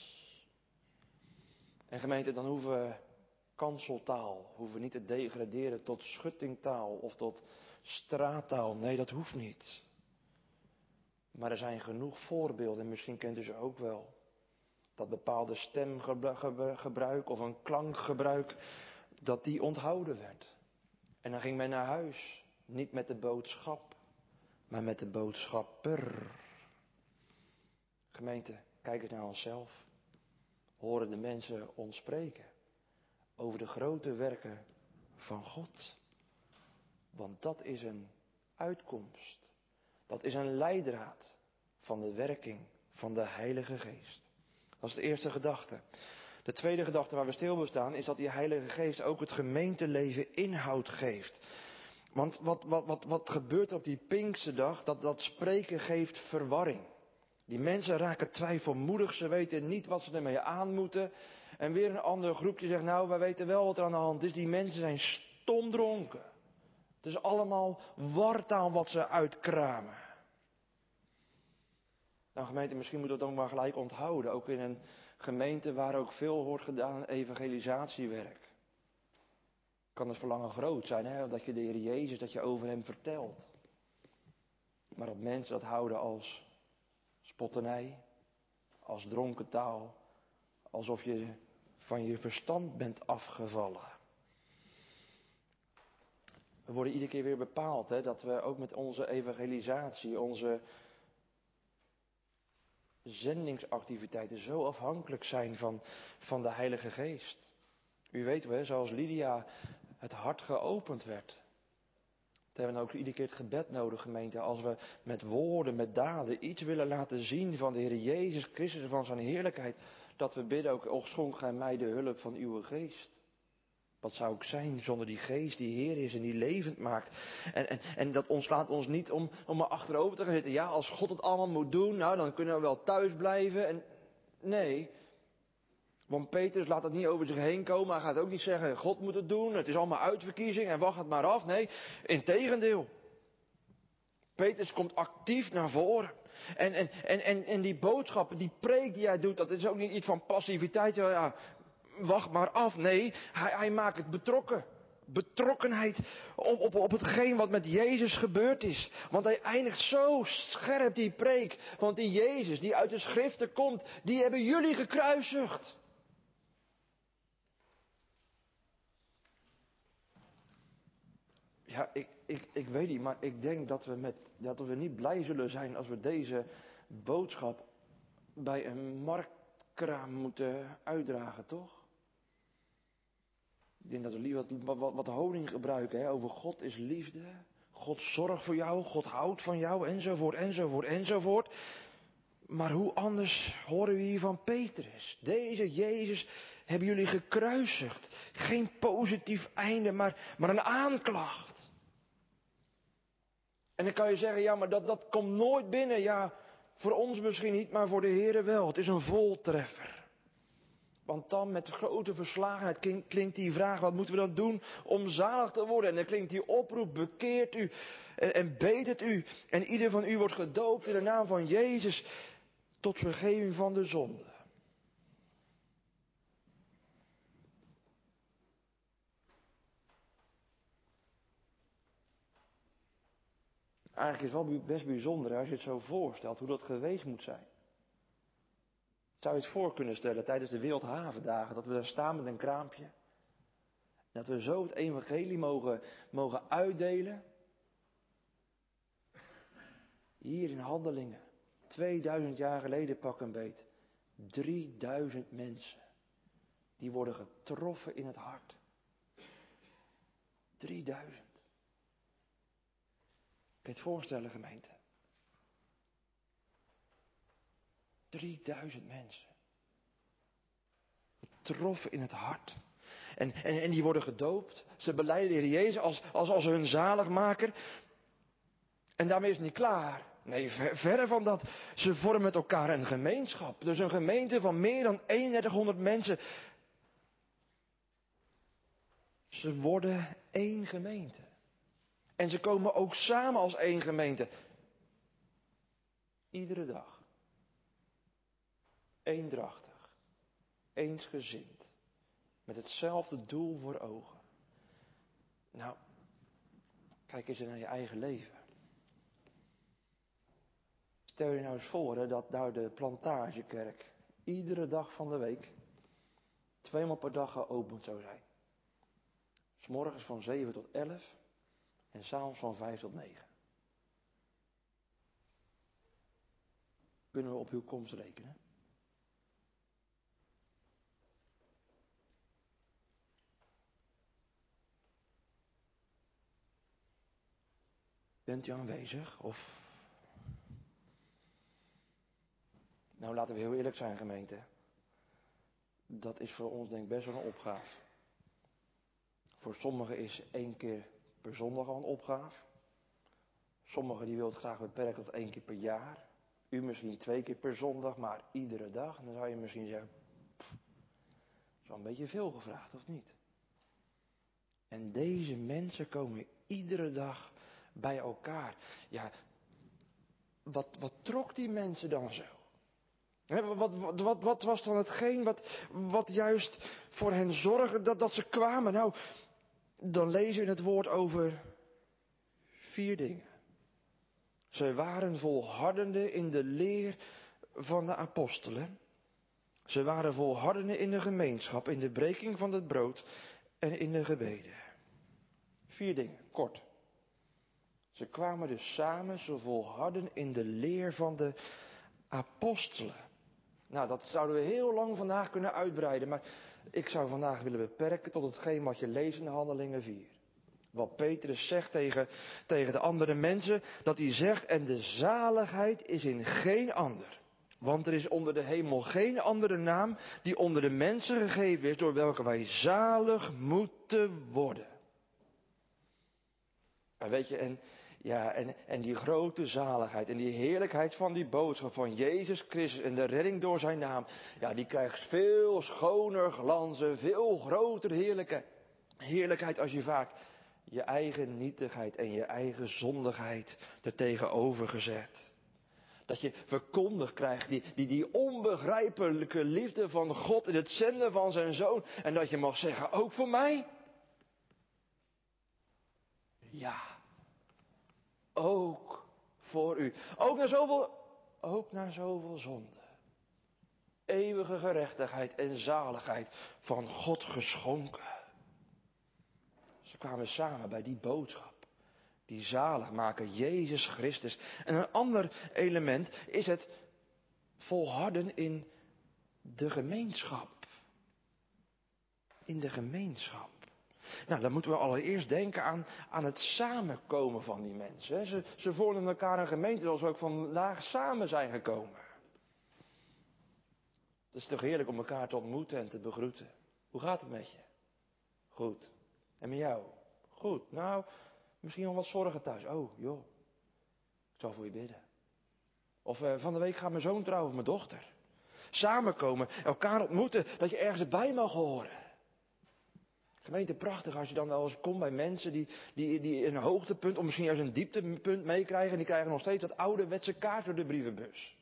En gemeente, dan hoeven we kanseltaal, hoeven we niet te degraderen tot schuttingtaal of tot straattaal. Nee, dat hoeft niet. Maar er zijn genoeg voorbeelden, en misschien kent u ze ook wel. Dat bepaalde stemgebruik of een klankgebruik, dat die onthouden werd. En dan ging men naar huis. Niet met de boodschap, maar met de boodschapper. Gemeente, kijk eens naar onszelf. Horen de mensen ons spreken over de grote werken van God? Want dat is een uitkomst. Dat is een leidraad van de werking van de Heilige Geest. Dat is de eerste gedachte. De tweede gedachte waar we stil bij staan is dat die Heilige Geest ook het gemeenteleven inhoud geeft. Want wat gebeurt er op die Pinksterdag? Dat spreken geeft verwarring. Die mensen raken twijfelmoedig, ze weten niet wat ze ermee aan moeten. En weer een ander groepje zegt, nou, wij weten wel wat er aan de hand is. Die mensen zijn stomdronken. Het is allemaal wartaal wat ze uitkramen. Nou gemeente, misschien moeten we het ook maar gelijk onthouden. Ook in een gemeente waar ook veel wordt gedaan aan evangelisatiewerk. Kan het verlangen groot zijn, hè? Dat je de Heer Jezus, dat je over hem vertelt. Maar dat mensen dat houden als spotternij, als dronken taal, alsof je van je verstand bent afgevallen. We worden iedere keer weer bepaald, hè, dat we ook met onze evangelisatie, onze zendingsactiviteiten zo afhankelijk zijn van de Heilige Geest. U weet wel, zoals Lydia het hart geopend werd. We hebben ook iedere keer het gebed nodig, gemeente. Als we met woorden, met daden iets willen laten zien van de Heer Jezus Christus en van zijn heerlijkheid. Dat we bidden ook, och schonk gij mij de hulp van uw geest. Wat zou ik zijn zonder die geest die Heer is en die levend maakt. En dat ontslaat ons niet om maar achterover te gaan zitten. Ja, als God het allemaal moet doen, nou dan kunnen we wel thuis blijven. Nee, want Petrus laat het niet over zich heen komen. Hij gaat ook niet zeggen, God moet het doen. Het is allemaal uitverkiezing en wacht het maar af. Nee, integendeel. Petrus komt actief naar voren. En die boodschappen, die preek die hij doet, dat is ook niet iets van passiviteit. Ja, wacht maar af. Nee, hij maakt het betrokken. Betrokkenheid op hetgeen wat met Jezus gebeurd is. Want hij eindigt zo scherp die preek. Want die Jezus die uit de schriften komt, die hebben jullie gekruisigd. Ja, ik weet niet, maar ik denk dat we niet blij zullen zijn als we deze boodschap bij een marktkraam moeten uitdragen, toch? Ik denk dat we liever wat honing gebruiken, hè? Over God is liefde, God zorgt voor jou, God houdt van jou, enzovoort, enzovoort, enzovoort. Maar hoe anders horen we hier van Petrus? Deze Jezus hebben jullie gekruisigd. Geen positief einde, maar een aanklacht. En dan kan je zeggen, ja, maar dat komt nooit binnen. Ja, voor ons misschien niet, maar voor de Heere wel. Het is een voltreffer. Want dan met grote verslagenheid klinkt die vraag, wat moeten we dan doen om zalig te worden? En dan klinkt die oproep, bekeert u en betert u. En ieder van u wordt gedoopt in de naam van Jezus tot vergeving van de zonde. Eigenlijk is het wel best bijzonder als je het zo voorstelt hoe dat geweest moet zijn. Zou je het voor kunnen stellen tijdens de Wereldhavendagen, dat we daar staan met een kraampje. Dat we zo het evangelie mogen uitdelen. Hier in Handelingen, 2000 jaar geleden pak een beet. 3000 mensen, die worden getroffen in het hart. 3000. Kun je het voorstellen, gemeente? 3000 mensen. Troffen in het hart. En die worden gedoopt. Ze belijden de Heer Jezus als hun zaligmaker. En daarmee is het niet klaar. Nee, verre van dat. Ze vormen met elkaar een gemeenschap. Dus een gemeente van meer dan 3100 mensen. Ze worden één gemeente. En ze komen ook samen als één gemeente. Iedere dag. Eendrachtig. Eensgezind. Met hetzelfde doel voor ogen. Nou, kijk eens naar je eigen leven. Stel je nou eens voor dat nou de Plantagekerk iedere dag van de week 2 maal per dag geopend zou zijn. 'S morgens van 7 tot 11 en 's avonds van 5 tot 9. Kunnen we op uw komst rekenen? Bent u aanwezig? Of... Nou, laten we heel eerlijk zijn, gemeente. Dat is voor ons denk ik best wel een opgave. Voor sommigen is 1 keer per zondag al een opgave. Sommigen die wil het graag beperken tot 1 keer per jaar. U misschien 2 keer per zondag, maar iedere dag. En dan zou je misschien zeggen, dat is wel een beetje veel gevraagd, of niet? En deze mensen komen iedere dag bij elkaar. Ja, wat trok die mensen dan zo? Wat was dan hetgeen wat juist voor hen zorgde dat ze kwamen? Nou, dan lezen we in het woord over 4 dingen. Ze waren volhardende in de leer van de apostelen. Ze waren volhardende in de gemeenschap, in de breking van het brood en in de gebeden. 4 dingen, kort. Ze kwamen dus samen, ze volharden in de leer van de apostelen. Nou, dat zouden we heel lang vandaag kunnen uitbreiden, maar ik zou vandaag willen beperken tot hetgeen wat je leest in Handelingen 4. Wat Petrus zegt tegen de andere mensen, dat hij zegt, en de zaligheid is in geen ander. Want er is onder de hemel geen andere naam die onder de mensen gegeven is, door welke wij zalig moeten worden. En weet je, en die grote zaligheid en die heerlijkheid van die boodschap van Jezus Christus en de redding door zijn naam, ja, die krijgt veel schoner glanzen, veel groter heerlijkheid als je vaak je eigen nietigheid en je eigen zondigheid er tegenover gezet. Dat je verkondigd krijgt die onbegrijpelijke liefde van God in het zenden van zijn Zoon. En dat je mag zeggen, ook voor mij? Ja, ook voor u. Ook naar zoveel zonde. Eeuwige gerechtigheid en zaligheid van God geschonken. Ze kwamen samen bij die boodschap. Die zaligmaker, Jezus Christus. En een ander element is het volharden in de gemeenschap. In de gemeenschap. Nou, dan moeten we allereerst denken aan het samenkomen van die mensen. Ze vormen elkaar een gemeente zoals we ook vandaag samen zijn gekomen. Het is toch heerlijk om elkaar te ontmoeten en te begroeten. Hoe gaat het met je? Goed. En met jou? Goed. Nou, misschien wel wat zorgen thuis. Oh, joh. Ik zal voor je bidden. Of van de week gaat mijn zoon trouwen of mijn dochter. Samenkomen, elkaar ontmoeten, dat je ergens bij mag horen. Gemeente, prachtig als je dan wel eens komt bij mensen die een hoogtepunt of misschien juist een dieptepunt meekrijgen. En die krijgen nog steeds dat ouderwetse kaart door de brievenbus.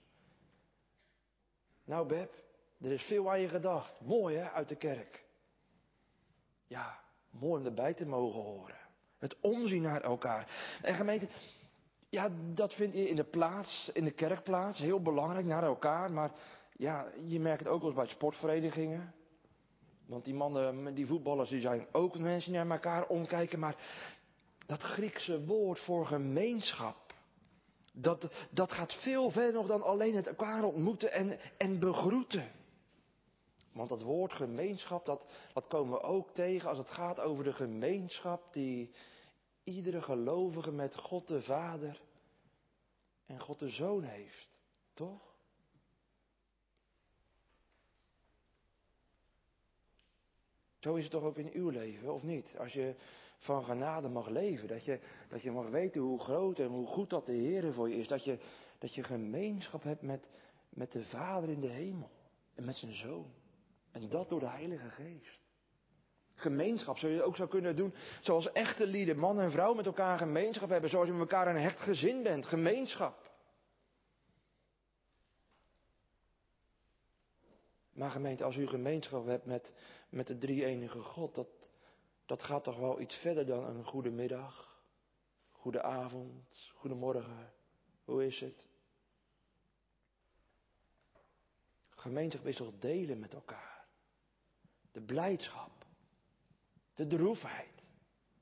Nou Beb, er is veel aan je gedacht. Mooi hè, uit de kerk. Ja, mooi om erbij te mogen horen. Het omzien naar elkaar. En gemeente, ja, dat vind je in de kerkplaats heel belangrijk naar elkaar. Maar ja, je merkt het ook wel eens bij sportverenigingen. Want die mannen, die voetballers, die zijn ook mensen die naar elkaar omkijken. Maar dat Griekse woord voor gemeenschap, dat gaat veel verder nog dan alleen het elkaar ontmoeten en begroeten. Want dat woord gemeenschap, dat komen we ook tegen als het gaat over de gemeenschap die iedere gelovige met God de Vader en God de Zoon heeft. Toch? Zo is het toch ook in uw leven, of niet? Als je van genade mag leven, dat je mag weten hoe groot en hoe goed dat de Heer voor je is. Dat je gemeenschap hebt met de Vader in de hemel en met zijn Zoon. En dat door de Heilige Geest. Gemeenschap zul je ook zo kunnen doen zoals echte lieden, man en vrouw met elkaar gemeenschap hebben. Zoals je met elkaar een hecht gezin bent, gemeenschap. Maar gemeente, als u gemeenschap hebt met de drie-enige God, dat gaat toch wel iets verder dan een goede middag, goede avond, goedemorgen. Hoe is het? Gemeenschap is toch delen met elkaar. De blijdschap, de droefheid.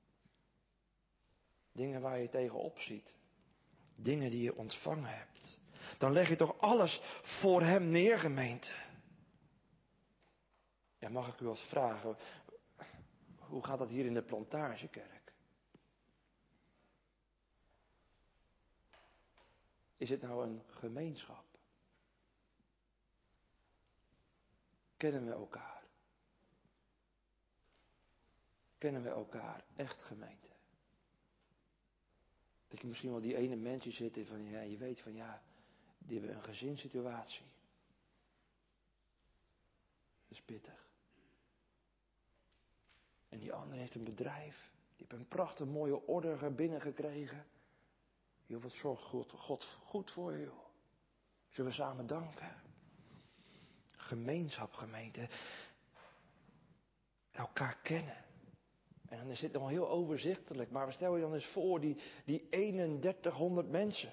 Dingen waar je tegenop ziet. Dingen die je ontvangen hebt. Dan leg je toch alles voor hem neer, gemeente. Ja, mag ik u wat vragen? Hoe gaat dat hier in de Plantagekerk? Is het nou een gemeenschap? Kennen we elkaar? Kennen we elkaar echt, gemeente? Dat je misschien wel die ene mensen zitten van, ja, je weet van, ja, die hebben een gezinssituatie. Dat is pittig. En die andere heeft een bedrijf. Die heeft een prachtig mooie order binnengekregen. Joh, wat zorgt God goed voor je, joh. Zullen we samen danken? Gemeenschap, gemeente. Elkaar kennen. En dan is dit nog heel overzichtelijk. Maar stel je dan eens voor die 3100 mensen.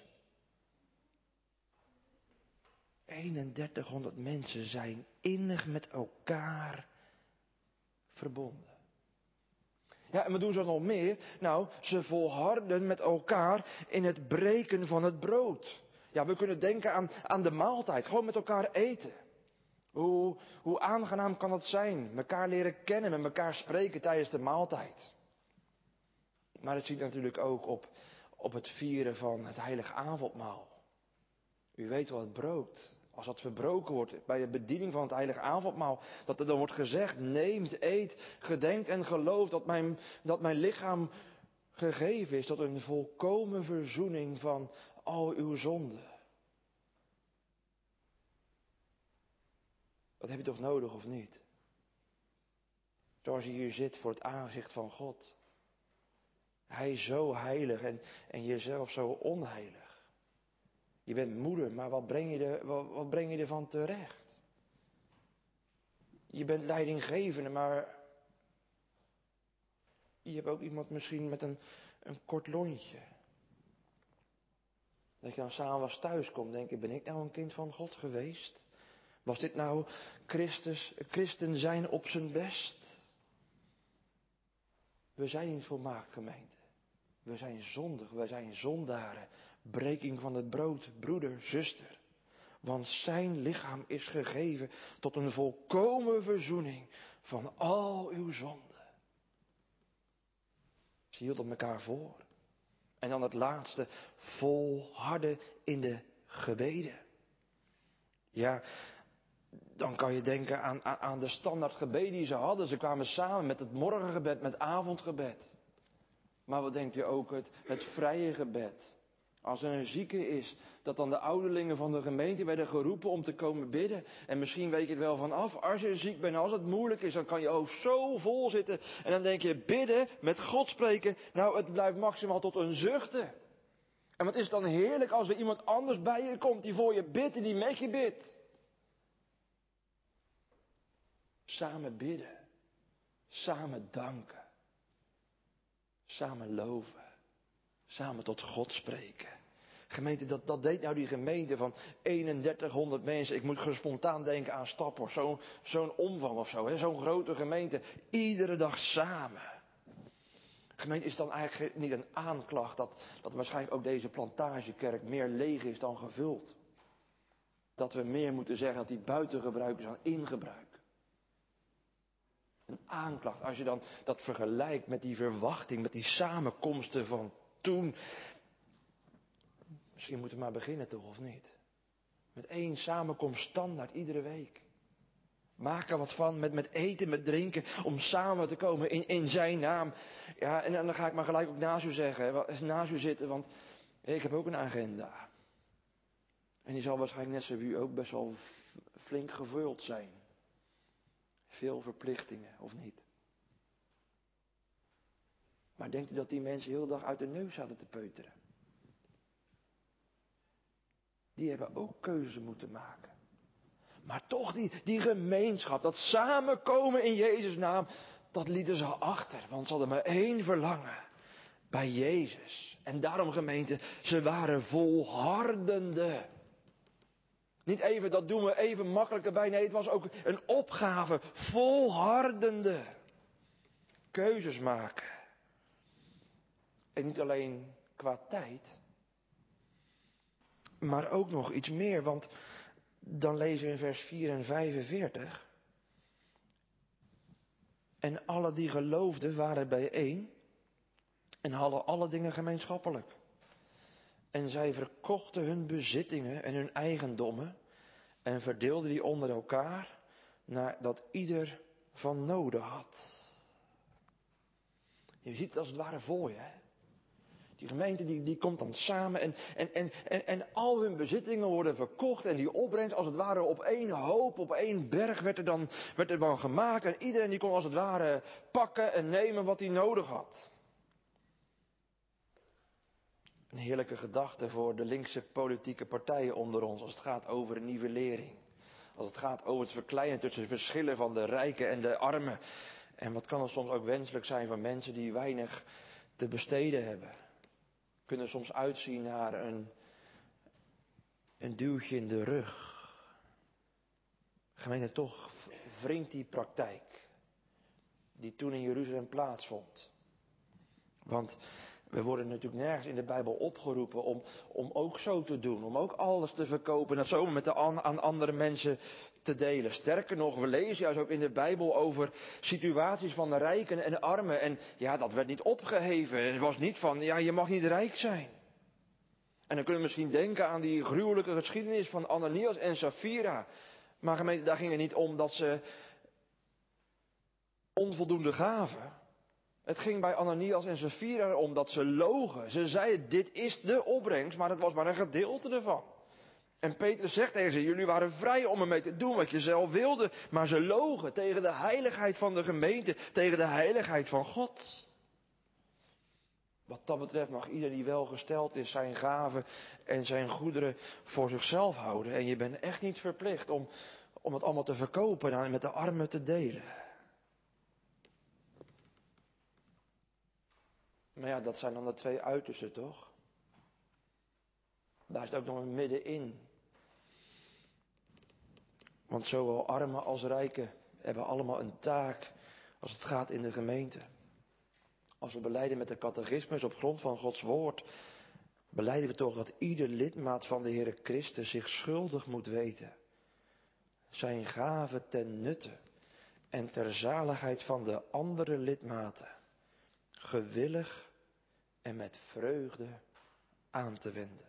3100 mensen zijn innig met elkaar verbonden. Ja, en wat doen ze nog meer? Nou, ze volharden met elkaar in het breken van het brood. Ja, we kunnen denken aan de maaltijd. Gewoon met elkaar eten. Hoe aangenaam kan dat zijn? Mekaar leren kennen, met elkaar spreken tijdens de maaltijd. Maar het ziet natuurlijk ook op het vieren van het heilige avondmaal. U weet wel, het brood. Als dat verbroken wordt bij de bediening van het heilige avondmaal. Dat er dan wordt gezegd, neemt, eet, gedenkt en gelooft dat mijn lichaam gegeven is tot een volkomen verzoening van al uw zonden. Dat heb je toch nodig of niet? Zoals je hier zit voor het aangezicht van God. Hij is zo heilig en jezelf zo onheilig. Je bent moeder, maar wat breng je ervan terecht? Je bent leidinggevende, maar je hebt ook iemand misschien met een kort lontje. Dat je dan s'avonds thuis komt, denk je, ben ik nou een kind van God geweest? Was dit nou christen zijn op zijn best? We zijn niet volmaakt, gemeente. We zijn zondig, we zijn zondaren. Breking van het brood, broeder, zuster. Want zijn lichaam is gegeven tot een volkomen verzoening van al uw zonden. Ze hielden elkaar voor. En dan het laatste, volharden in de gebeden. Ja, dan kan je denken aan de standaard gebeden die ze hadden. Ze kwamen samen met het morgengebed, met avondgebed. Maar wat denkt u ook, het vrije gebed. Als er een zieke is, dat dan de ouderlingen van de gemeente werden geroepen om te komen bidden. En misschien weet je het wel vanaf, als je ziek bent, als het moeilijk is, dan kan je hoofd zo vol zitten. En dan denk je, bidden, met God spreken, nou het blijft maximaal tot een zuchten. En wat is het dan heerlijk als er iemand anders bij je komt die voor je bidt en die met je bidt. Samen bidden, samen danken, samen loven, samen tot God spreken. Gemeente, dat deed nou die gemeente van 3100 mensen. Ik moet spontaan denken aan Staphorst, zo'n omvang of zo, zo'n grote gemeente. Iedere dag samen. Gemeente, is dan eigenlijk niet een aanklacht dat waarschijnlijk ook deze Plantagekerk meer leeg is dan gevuld? Dat we meer moeten zeggen dat die buitengebruik is dan ingebruik. Een aanklacht. Als je dan dat vergelijkt met die verwachting, met die samenkomsten van toen. Misschien moeten we maar beginnen toch, of niet? Met 1 samenkomst standaard iedere week. Maak er wat van, met eten, met drinken, om samen te komen in zijn naam. Ja, en dan ga ik maar gelijk ook naast u zeggen, naast u zitten, want ik heb ook een agenda. En die zal waarschijnlijk net zoals u ook best wel flink gevuld zijn. Veel verplichtingen, of niet? Maar denkt u dat die mensen heel de dag uit de neus zaten te peuteren? Die hebben ook keuzes moeten maken. Maar toch die gemeenschap, dat samenkomen in Jezus' naam, dat lieten ze achter. Want ze hadden maar 1 verlangen. Bij Jezus. En daarom gemeente, ze waren volhardende. Niet even, dat doen we even makkelijker bij. Nee, het was ook een opgave. Volhardende. Keuzes maken. En niet alleen qua tijd. Maar ook nog iets meer. Want dan lezen we in vers 4 en 45. En alle die geloofden waren bijeen. En hadden alle dingen gemeenschappelijk. En zij verkochten hun bezittingen en hun eigendommen. En verdeelden die onder elkaar. Nadat ieder van noden had. Je ziet het als het ware voor je. Hè? Die gemeente die komt dan samen. En al hun bezittingen worden verkocht. En die opbrengst als het ware op 1 hoop, op 1 berg werd er dan gemaakt. En iedereen die kon als het ware pakken en nemen wat hij nodig had. Een heerlijke gedachte voor de linkse politieke partijen onder ons als het gaat over nivellering. Als het gaat over het verkleinen tussen de verschillen van de rijken en de armen. En wat kan het soms ook wenselijk zijn van mensen die weinig te besteden hebben. Kunnen soms uitzien naar een duwtje in de rug. Gemeente, toch wringt die praktijk die toen in Jeruzalem plaatsvond. Want we worden natuurlijk nergens in de Bijbel opgeroepen om ook zo te doen. Om ook alles te verkopen en dat zomaar aan andere mensen te delen. Sterker nog, we lezen juist ook in de Bijbel over situaties van de rijken en de armen. En ja, dat werd niet opgeheven. Het was niet van, ja, je mag niet rijk zijn. En dan kunnen we misschien denken aan die gruwelijke geschiedenis van Ananias en Safira. Maar gemeente, daar ging het niet om dat ze onvoldoende gaven. Het ging bij Ananias en Safira om dat ze logen. Ze zeiden, dit is de opbrengst, maar het was maar een gedeelte ervan. En Petrus zegt tegen ze, jullie waren vrij om ermee te doen wat je zelf wilde. Maar ze logen tegen de heiligheid van de gemeente, tegen de heiligheid van God. Wat dat betreft mag ieder die welgesteld is zijn gaven en zijn goederen voor zichzelf houden. En je bent echt niet verplicht om het allemaal te verkopen en met de armen te delen. Maar ja, dat zijn dan de 2 uitersten, toch? Daar is het ook nog een middenin. Want zowel armen als rijken hebben allemaal een taak als het gaat in de gemeente. Als we belijden met de catechismus op grond van Gods woord, belijden we toch dat ieder lidmaat van de Heere Christus zich schuldig moet weten. Zijn gave ten nutte en ter zaligheid van de andere lidmaten gewillig en met vreugde aan te wenden.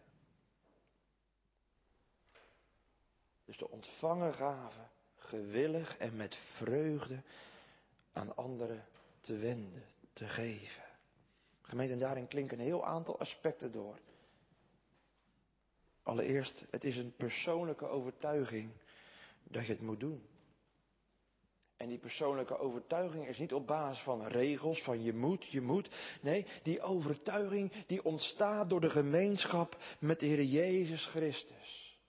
Dus de ontvangen gave gewillig en met vreugde aan anderen te wenden, te geven. Gemeente, en daarin klinken een heel aantal aspecten door. Allereerst, het is een persoonlijke overtuiging dat je het moet doen. En die persoonlijke overtuiging is niet op basis van regels, van je moet. Nee, die overtuiging die ontstaat door de gemeenschap met de Heer Jezus Christus.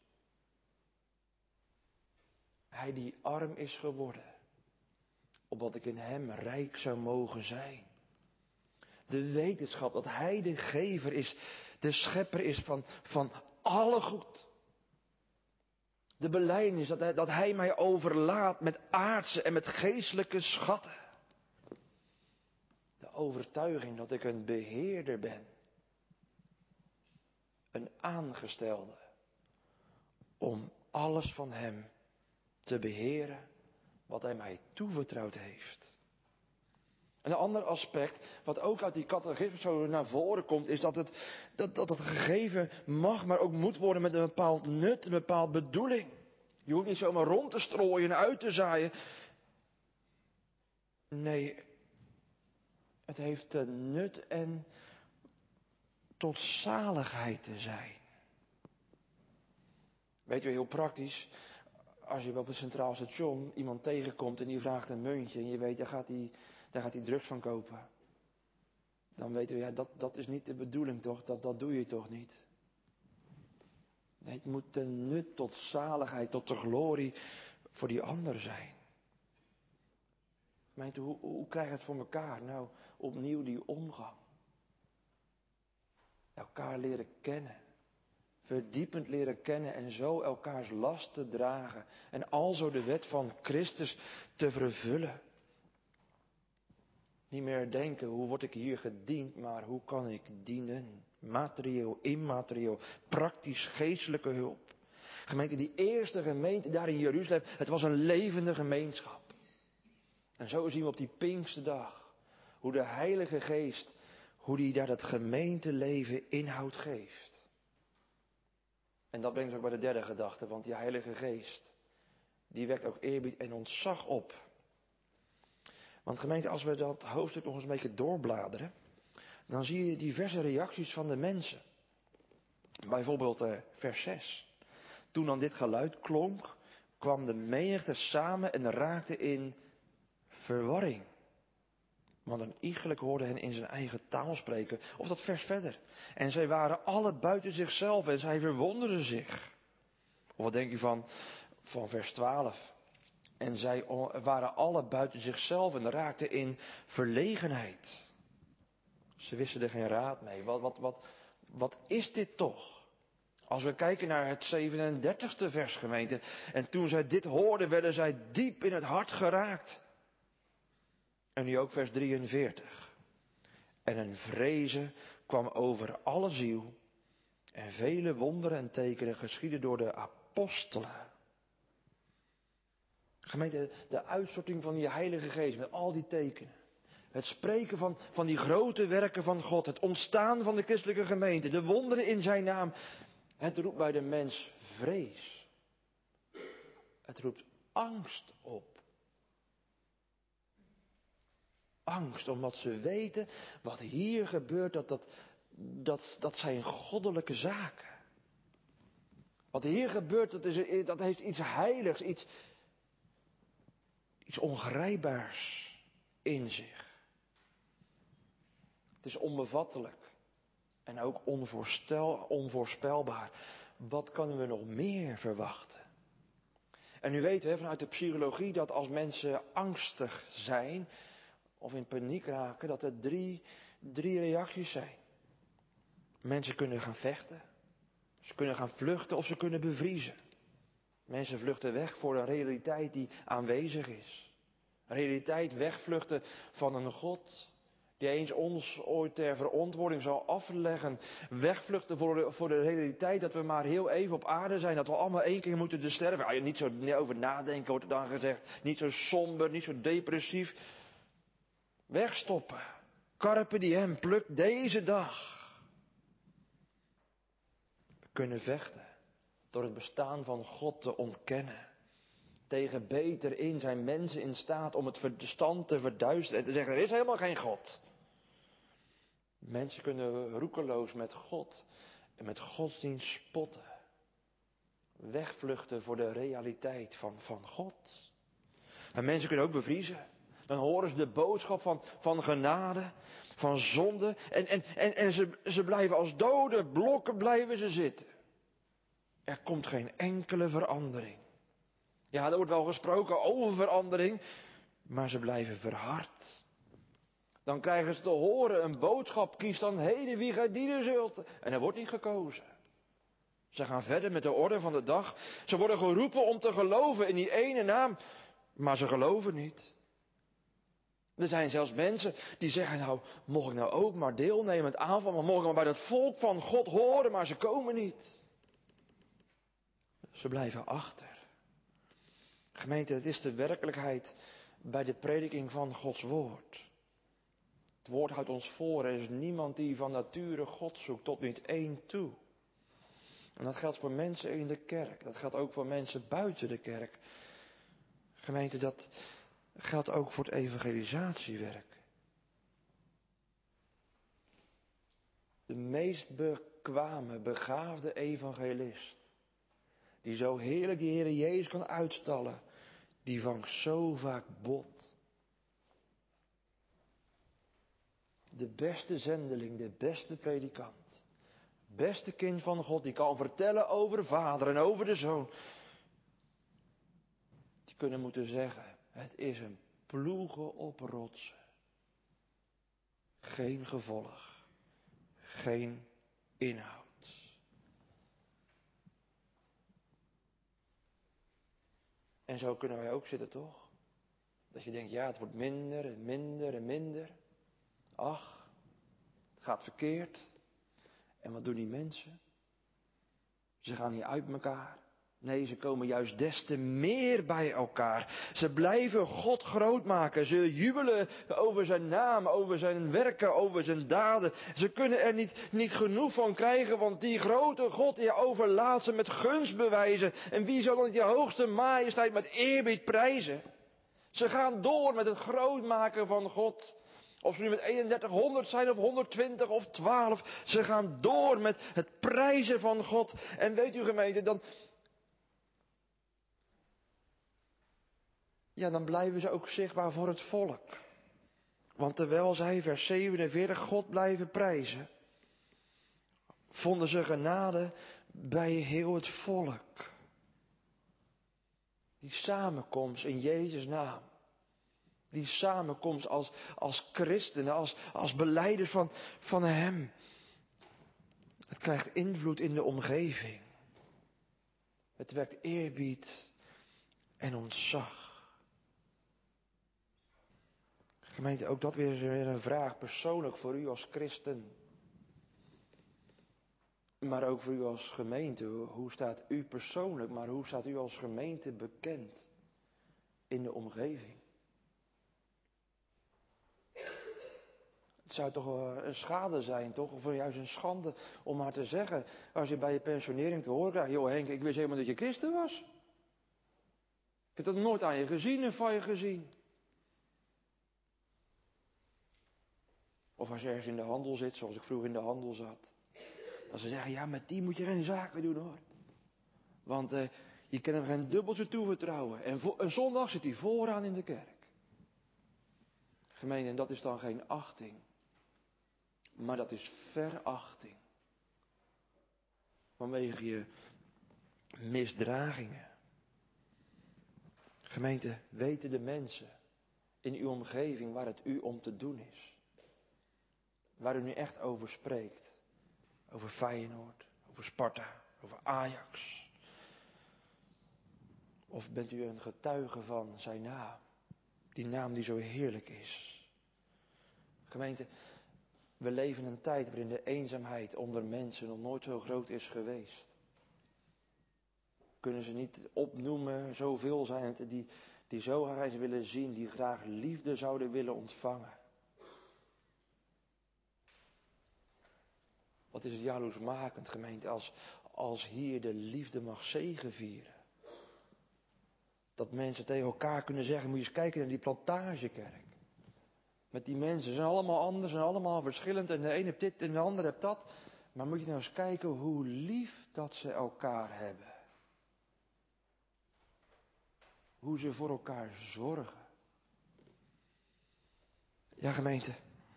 Hij die arm is geworden, opdat ik in hem rijk zou mogen zijn. De wetenschap dat hij de gever is, de schepper is van alle goed. De belijdenis dat hij mij overlaat met aardse en met geestelijke schatten. De overtuiging dat ik een beheerder ben. Een aangestelde. Om alles van hem te beheren wat hij mij toevertrouwd heeft. Een ander aspect, wat ook uit die catechisme zo naar voren komt, is dat het gegeven mag, maar ook moet worden met een bepaald nut, een bepaalde bedoeling. Je hoeft niet zomaar rond te strooien en uit te zaaien. Nee, het heeft een nut en tot zaligheid te zijn. Weet je, heel praktisch, als je op het Centraal Station iemand tegenkomt en die vraagt een muntje en je weet, daar gaat hij drugs van kopen. Dan weten we, ja, dat is niet de bedoeling toch, dat doe je toch niet. Nee, het moet een nut tot zaligheid, tot de glorie voor die ander zijn. Gemeente, hoe krijg je het voor elkaar? Nou, opnieuw die omgang. Elkaar leren kennen. Verdiepend leren kennen en zo elkaars last te dragen. En alzo de wet van Christus te vervullen. Niet meer denken, hoe word ik hier gediend, maar hoe kan ik dienen? Materieel, immaterieel, praktisch, geestelijke hulp. Gemeente, die eerste gemeente daar in Jeruzalem, het was een levende gemeenschap. En zo zien we op die Pinksterdag hoe de Heilige Geest, hoe die daar dat gemeenteleven inhoud geeft. En dat brengt ons ook bij de derde gedachte, want die Heilige Geest, die wekt ook eerbied en ontzag op. Want gemeente, als we dat hoofdstuk nog eens een beetje doorbladeren, dan zie je diverse reacties van de mensen. Bijvoorbeeld vers 6. Toen dan dit geluid klonk, kwam de menigte samen en raakte in verwarring. Want een iegelijk hoorde hen in zijn eigen taal spreken. Of dat vers verder. En zij waren alle buiten zichzelf en zij verwonderden zich. Of wat denk je van vers 12? En zij waren alle buiten zichzelf en raakten in verlegenheid. Ze wisten er geen raad mee. Wat is dit toch? Als we kijken naar het 37e vers, gemeente. En toen zij dit hoorden, werden zij diep in het hart geraakt. En nu ook vers 43. En een vrezen kwam over alle ziel. En vele wonderen en tekenen geschieden door de apostelen. Gemeente, de uitstorting van die Heilige Geest met al die tekenen. Het spreken van die grote werken van God. Het ontstaan van de christelijke gemeente. De wonderen in zijn naam. Het roept bij de mens vrees. Het roept angst op. Angst, omdat ze weten wat hier gebeurt, dat zijn goddelijke zaken. Wat hier gebeurt, dat heeft iets heiligs, iets ongrijpbaars in zich. Het is onbevattelijk en ook onvoorspelbaar. Wat kunnen we nog meer verwachten? En nu weten we vanuit de psychologie dat als mensen angstig zijn of in paniek raken, dat er drie reacties zijn. Mensen kunnen gaan vechten, ze kunnen gaan vluchten of ze kunnen bevriezen. Mensen vluchten weg voor een realiteit die aanwezig is. Een realiteit wegvluchten van een God die eens ons ooit ter verantwoording zal afleggen. Wegvluchten voor de realiteit dat we maar heel even op aarde zijn. Dat we allemaal één keer moeten sterven. Ja, niet zo over nadenken wordt er dan gezegd. Niet zo somber, niet zo depressief. Wegstoppen. Carpe diem, pluk deze dag. We kunnen vechten door het bestaan van God te ontkennen. Tegen beter in zijn mensen in staat om het verstand te verduisteren en te zeggen, er is helemaal geen God. Mensen kunnen roekeloos met God en met godsdienst spotten. Wegvluchten voor de realiteit van God. En mensen kunnen ook bevriezen. Dan horen ze de boodschap van genade, van zonde. En ze blijven als dode blokken blijven ze zitten. Er komt geen enkele verandering. Ja, er wordt wel gesproken over verandering, maar ze blijven verhard. Dan krijgen ze te horen een boodschap, kies dan heden wie gij dienen zult. En er wordt niet gekozen. Ze gaan verder met de orde van de dag. Ze worden geroepen om te geloven in die ene naam, maar ze geloven niet. Er zijn zelfs mensen die zeggen, nou, mocht ik nou ook maar deelnemen aan het avond, maar mocht ik maar bij dat volk van God horen, maar ze komen niet. Ze blijven achter. Gemeente, het is de werkelijkheid bij de prediking van Gods woord. Het woord houdt ons voor, er is niemand die van nature God zoekt, tot niet één toe. En dat geldt voor mensen in de kerk, dat geldt ook voor mensen buiten de kerk. Gemeente, dat geldt ook voor het evangelisatiewerk. De meest bekwame, begaafde evangelist, die zo heerlijk die Heer Jezus kan uitstallen, die vangt zo vaak bot. De beste zendeling, de beste predikant, beste kind van God, die kan vertellen over de Vader en over de Zoon. Die kunnen moeten zeggen, het is een ploegen op rotsen. Geen gevolg, geen inhoud. En zo kunnen wij ook zitten, toch? Dat je denkt, ja, het wordt minder en minder en minder. Ach, het gaat verkeerd. En wat doen die mensen? Ze gaan niet uit elkaar. Nee, ze komen juist des te meer bij elkaar. Ze blijven God groot maken. Ze jubelen over zijn naam, over zijn werken, over zijn daden. Ze kunnen er niet genoeg van krijgen, want die grote God die overlaat ze met gunstbewijzen. En wie zal dan die hoogste majesteit met eerbied prijzen? Ze gaan door met het grootmaken van God. Of ze nu met 3100 zijn of 120 of 12. Ze gaan door met het prijzen van God. En weet u gemeente, dan blijven ze ook zichtbaar voor het volk. Want terwijl zij, vers 47, God blijven prijzen, vonden ze genade bij heel het volk. Die samenkomst in Jezus' naam. Die samenkomst als christenen, als belijders van Hem. Het krijgt invloed in de omgeving. Het wekt eerbied en ontzag. Gemeente, ook dat weer een vraag persoonlijk voor u als christen. Maar ook voor u als gemeente. Hoe staat u persoonlijk, maar hoe staat u als gemeente bekend in de omgeving? Het zou toch een schade zijn, toch? Of juist een schande om maar te zeggen, als je bij je pensionering te horen krijgt, joh Henk, ik wist helemaal dat je christen was. Ik heb dat nooit aan je gezien en van je gezien. Of als je ergens in de handel zit, zoals ik vroeger in de handel zat. Dat ze zeggen, ja, met die moet je geen zaken doen hoor. Want je kan hem geen dubbeltje toevertrouwen. En zondag zit hij vooraan in de kerk. Gemeente, en dat is dan geen achting. Maar dat is verachting. Vanwege je misdragingen. Gemeente, weten de mensen in uw omgeving waar het u om te doen is? Waar u nu echt over spreekt. Over Feyenoord, over Sparta, over Ajax. Of bent u een getuige van zijn naam? Die naam die zo heerlijk is. Gemeente, we leven in een tijd waarin de eenzaamheid onder mensen nog nooit zo groot is geweest. Kunnen ze niet opnoemen, zoveel zijn het die zo graag willen zien, die graag liefde zouden willen ontvangen. Wat is het jaloersmakend, gemeente, als hier de liefde mag zegevieren. Dat mensen tegen elkaar kunnen zeggen, moet je eens kijken naar die plantagekerk. Met die mensen, ze zijn allemaal anders en allemaal verschillend en de ene heeft dit en de ander heeft dat. Maar moet je nou eens kijken hoe lief dat ze elkaar hebben. Hoe ze voor elkaar zorgen. Ja, gemeente.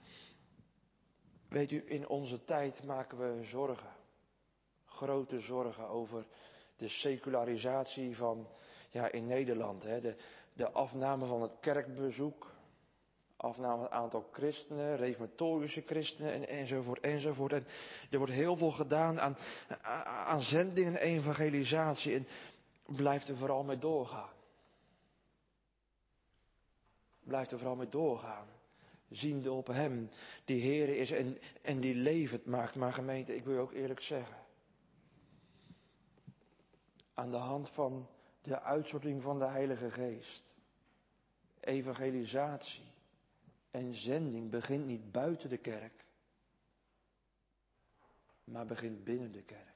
Weet u, in onze tijd maken we zorgen. Grote zorgen over de secularisatie van, in Nederland. De afname van het kerkbezoek. Afname van het aantal christenen, reformatorische christenen enzovoort enzovoort. En er wordt heel veel gedaan aan zending en evangelisatie. En blijft er vooral mee doorgaan. Blijft er vooral mee doorgaan. Ziende op Hem, die Heere is en die levend maakt. Maar gemeente, ik wil je ook eerlijk zeggen. Aan de hand van de uitstorting van de Heilige Geest. Evangelisatie. En zending begint niet buiten de kerk, maar begint binnen de kerk.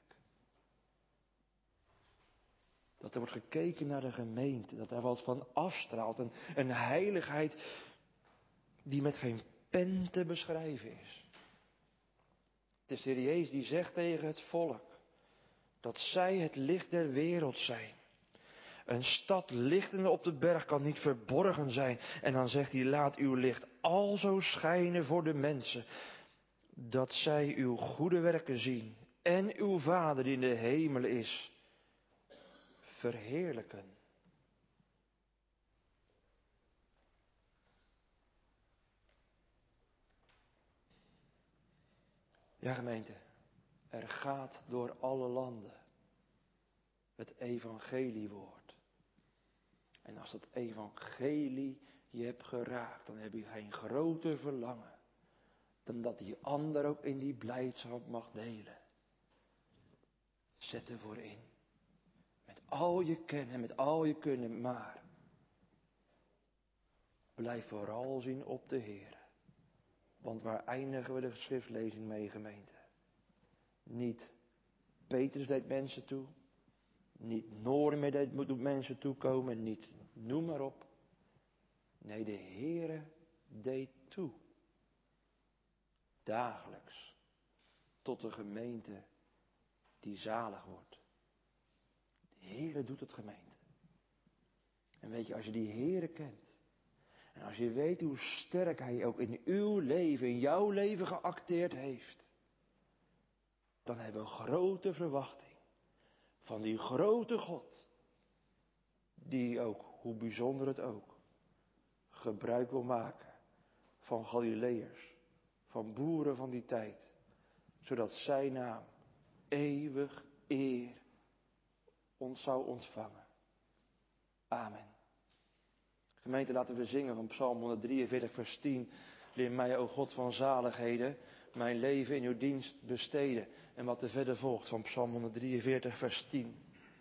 Dat er wordt gekeken naar de gemeente, dat er wat van afstraalt, een heiligheid die met geen pen te beschrijven is. Het is de Heer Jezus die zegt tegen het volk dat zij het licht der wereld zijn. Een stad lichtende op de berg kan niet verborgen zijn. En dan zegt hij, laat uw licht alzo schijnen voor de mensen, dat zij uw goede werken zien en uw Vader die in de hemel is, verheerlijken. Ja, gemeente, er gaat door alle landen het evangeliewoord. En als dat evangelie je hebt geraakt, dan heb je geen groter verlangen dan dat die ander ook in die blijdschap mag delen. Zet ervoor in. Met al je kennen en met al je kunnen, maar blijf vooral zien op de Heer. Want waar eindigen we de schriftlezing mee, gemeente? Niet Petrus deed mensen toe. Niet Noormer doet mensen toekomen. Niet noem maar op. Nee, de Heere deed toe. Dagelijks. Tot de gemeente die zalig wordt. De Heere doet het, gemeente. En weet je, als je die Heere kent. En als je weet hoe sterk Hij ook in uw leven, in jouw leven geacteerd heeft. Dan hebben we grote verwachting van die grote God. Die ook, hoe bijzonder het ook, gebruik wil maken van Galileërs, van boeren van die tijd. Zodat zijn naam eeuwig eer ons zou ontvangen. Amen. Gemeente, laten we zingen van Psalm 143 vers 10. Leer mij, o God van zaligheden, mijn leven in uw dienst besteden. En wat er verder volgt van Psalm 143 vers 10.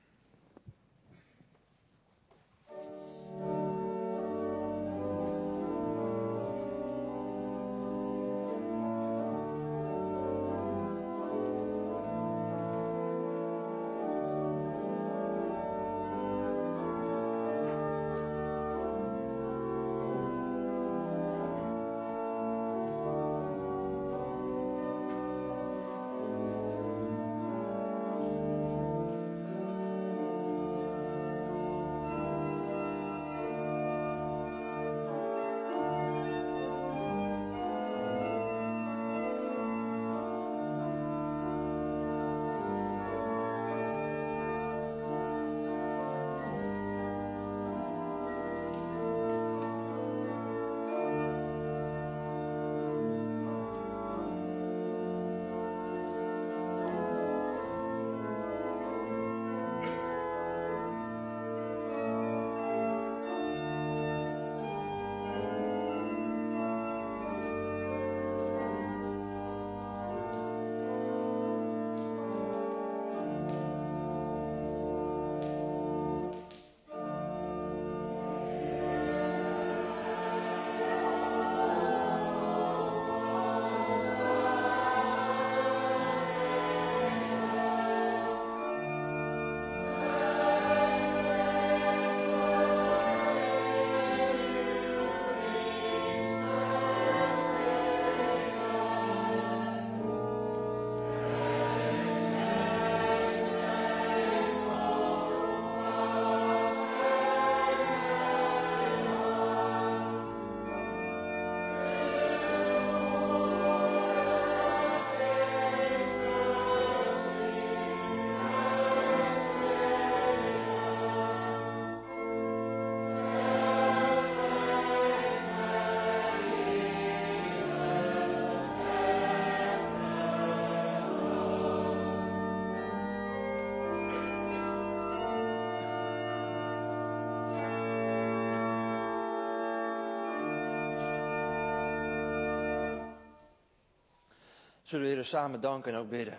Zullen we Heere samen danken en ook bidden.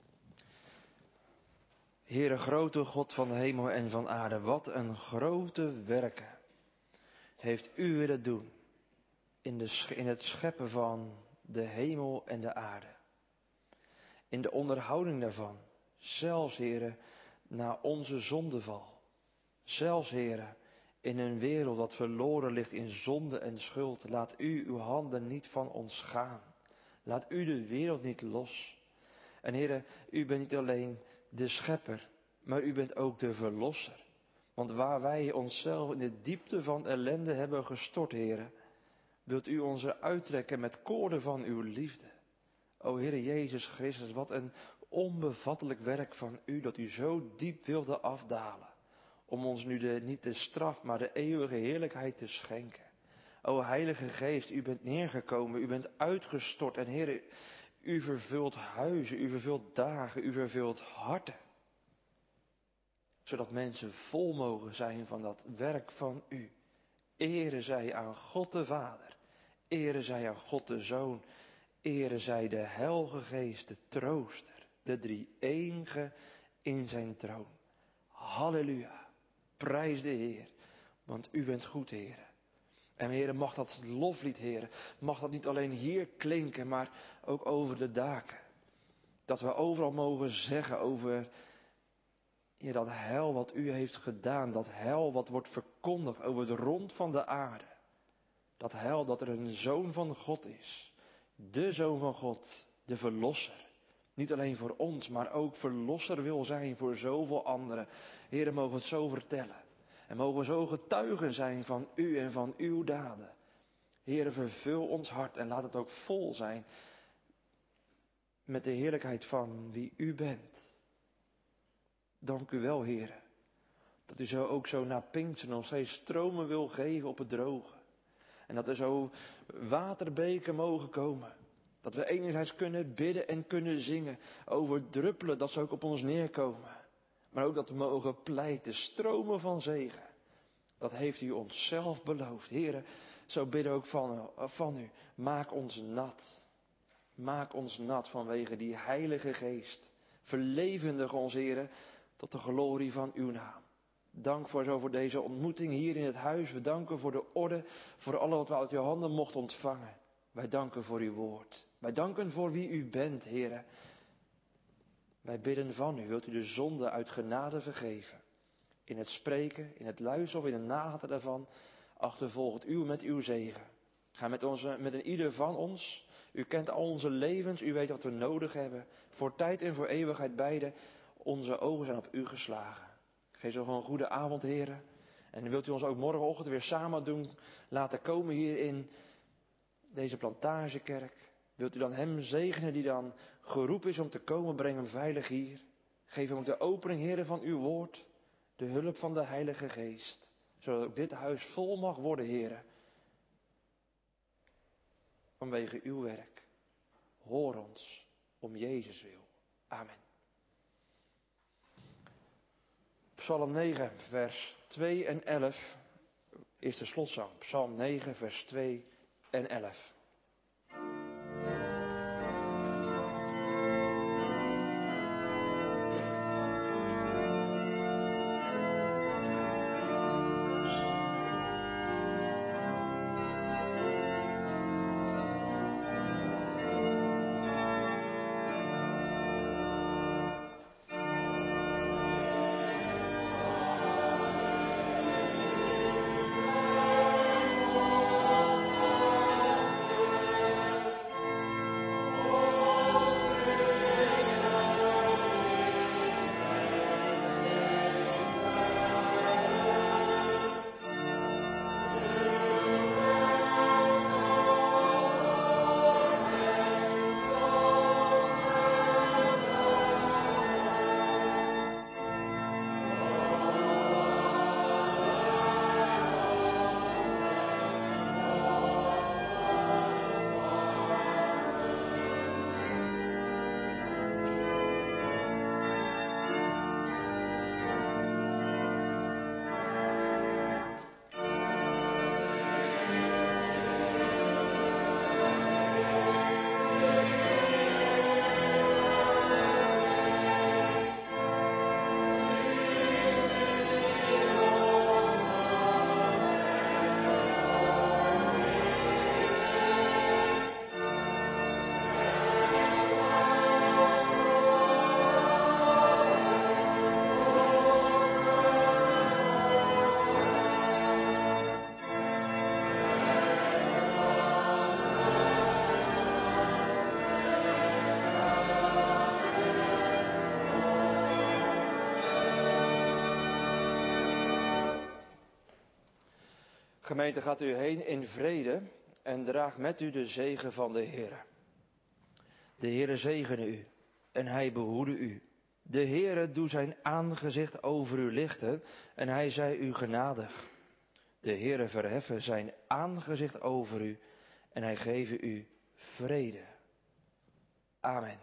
Heere, grote God van hemel en van aarde, wat een grote werken heeft u willen doen in het scheppen van de hemel en de aarde. In de onderhouding daarvan. Zelfs, Heere, na onze zondeval. Zelfs, Heere, in een wereld dat verloren ligt in zonde en schuld. Laat u uw handen niet van ons gaan. Laat u de wereld niet los. En Heere, u bent niet alleen de schepper, maar u bent ook de verlosser. Want waar wij onszelf in de diepte van ellende hebben gestort, Heere, wilt u ons eruit trekken met koorden van uw liefde. O Heere Jezus Christus, wat een onbevattelijk werk van u, dat u zo diep wilde afdalen. Om ons nu niet de straf, maar de eeuwige heerlijkheid te schenken. O Heilige Geest, u bent neergekomen, u bent uitgestort. En Heere, u vervult huizen, u vervult dagen, u vervult harten. Zodat mensen vol mogen zijn van dat werk van u. Ere zij aan God de Vader. Ere zij aan God de Zoon. Ere zij de Heilige Geest, de trooster. De drie-enige in zijn troon. Halleluja. Prijs de Heer. Want u bent goed, Heer. En Heer, mag dat loflied, Heer, mag dat niet alleen hier klinken, maar ook over de daken. Dat we overal mogen zeggen over dat heil wat u heeft gedaan. Dat heil wat wordt verkondigd over het rond van de aarde. Dat heil dat er een Zoon van God is. De Zoon van God, de Verlosser. Niet alleen voor ons, maar ook Verlosser wil zijn voor zoveel anderen. Heer, mogen we het zo vertellen. En mogen we zo getuigen zijn van u en van uw daden. Heer, vervul ons hart en laat het ook vol zijn met de heerlijkheid van wie u bent. Dank u wel, Heer, dat u zo ook zo na Pinksteren nog steeds stromen wil geven op het droge. En dat er zo waterbeken mogen komen. Dat we enerzijds kunnen bidden en kunnen zingen over druppelen, dat ze ook op ons neerkomen. Maar ook dat we mogen pleiten, stromen van zegen. Dat heeft u ons zelf beloofd. Heren, zo bidden we ook van u. Maak ons nat. Maak ons nat vanwege die Heilige Geest. Verlevendig ons, Heren, tot de glorie van uw naam. Dank voor deze ontmoeting hier in het huis. We danken voor de orde, voor alle wat we uit uw handen mochten ontvangen. Wij danken voor uw woord. Wij danken voor wie u bent, Heren. Wij bidden van u, wilt u de zonde uit genade vergeven. In het spreken, in het luisteren of in het nalaten daarvan, achtervolg het u met uw zegen. Ga met een ieder van ons. U kent al onze levens, u weet wat we nodig hebben. Voor tijd en voor eeuwigheid beide. Onze ogen zijn op u geslagen. Geef zo gewoon een goede avond, heren. En wilt u ons ook morgenochtend weer samen doen laten komen hier in deze plantagekerk. Wilt u dan hem zegenen die dan geroepen is om te komen, breng hem veilig hier. Geef hem ook de opening, heren, van uw woord. De hulp van de Heilige Geest. Zodat ook dit huis vol mag worden, heren. Vanwege uw werk. Hoor ons om Jezus wil. Amen. Psalm 9, vers 2 en 11 is de slotzang. Psalm 9, vers 2 en 11. Gemeente, gaat u heen in vrede en draag met u de zegen van de Heere. De Heere zegene u en hij behoede u. De Heere doe zijn aangezicht over u lichten en hij zij u genadig. De Heere verheffen zijn aangezicht over u en hij geven u vrede. Amen.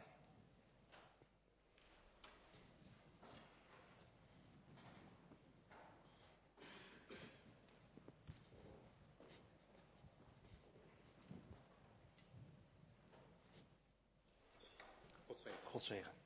God zegen.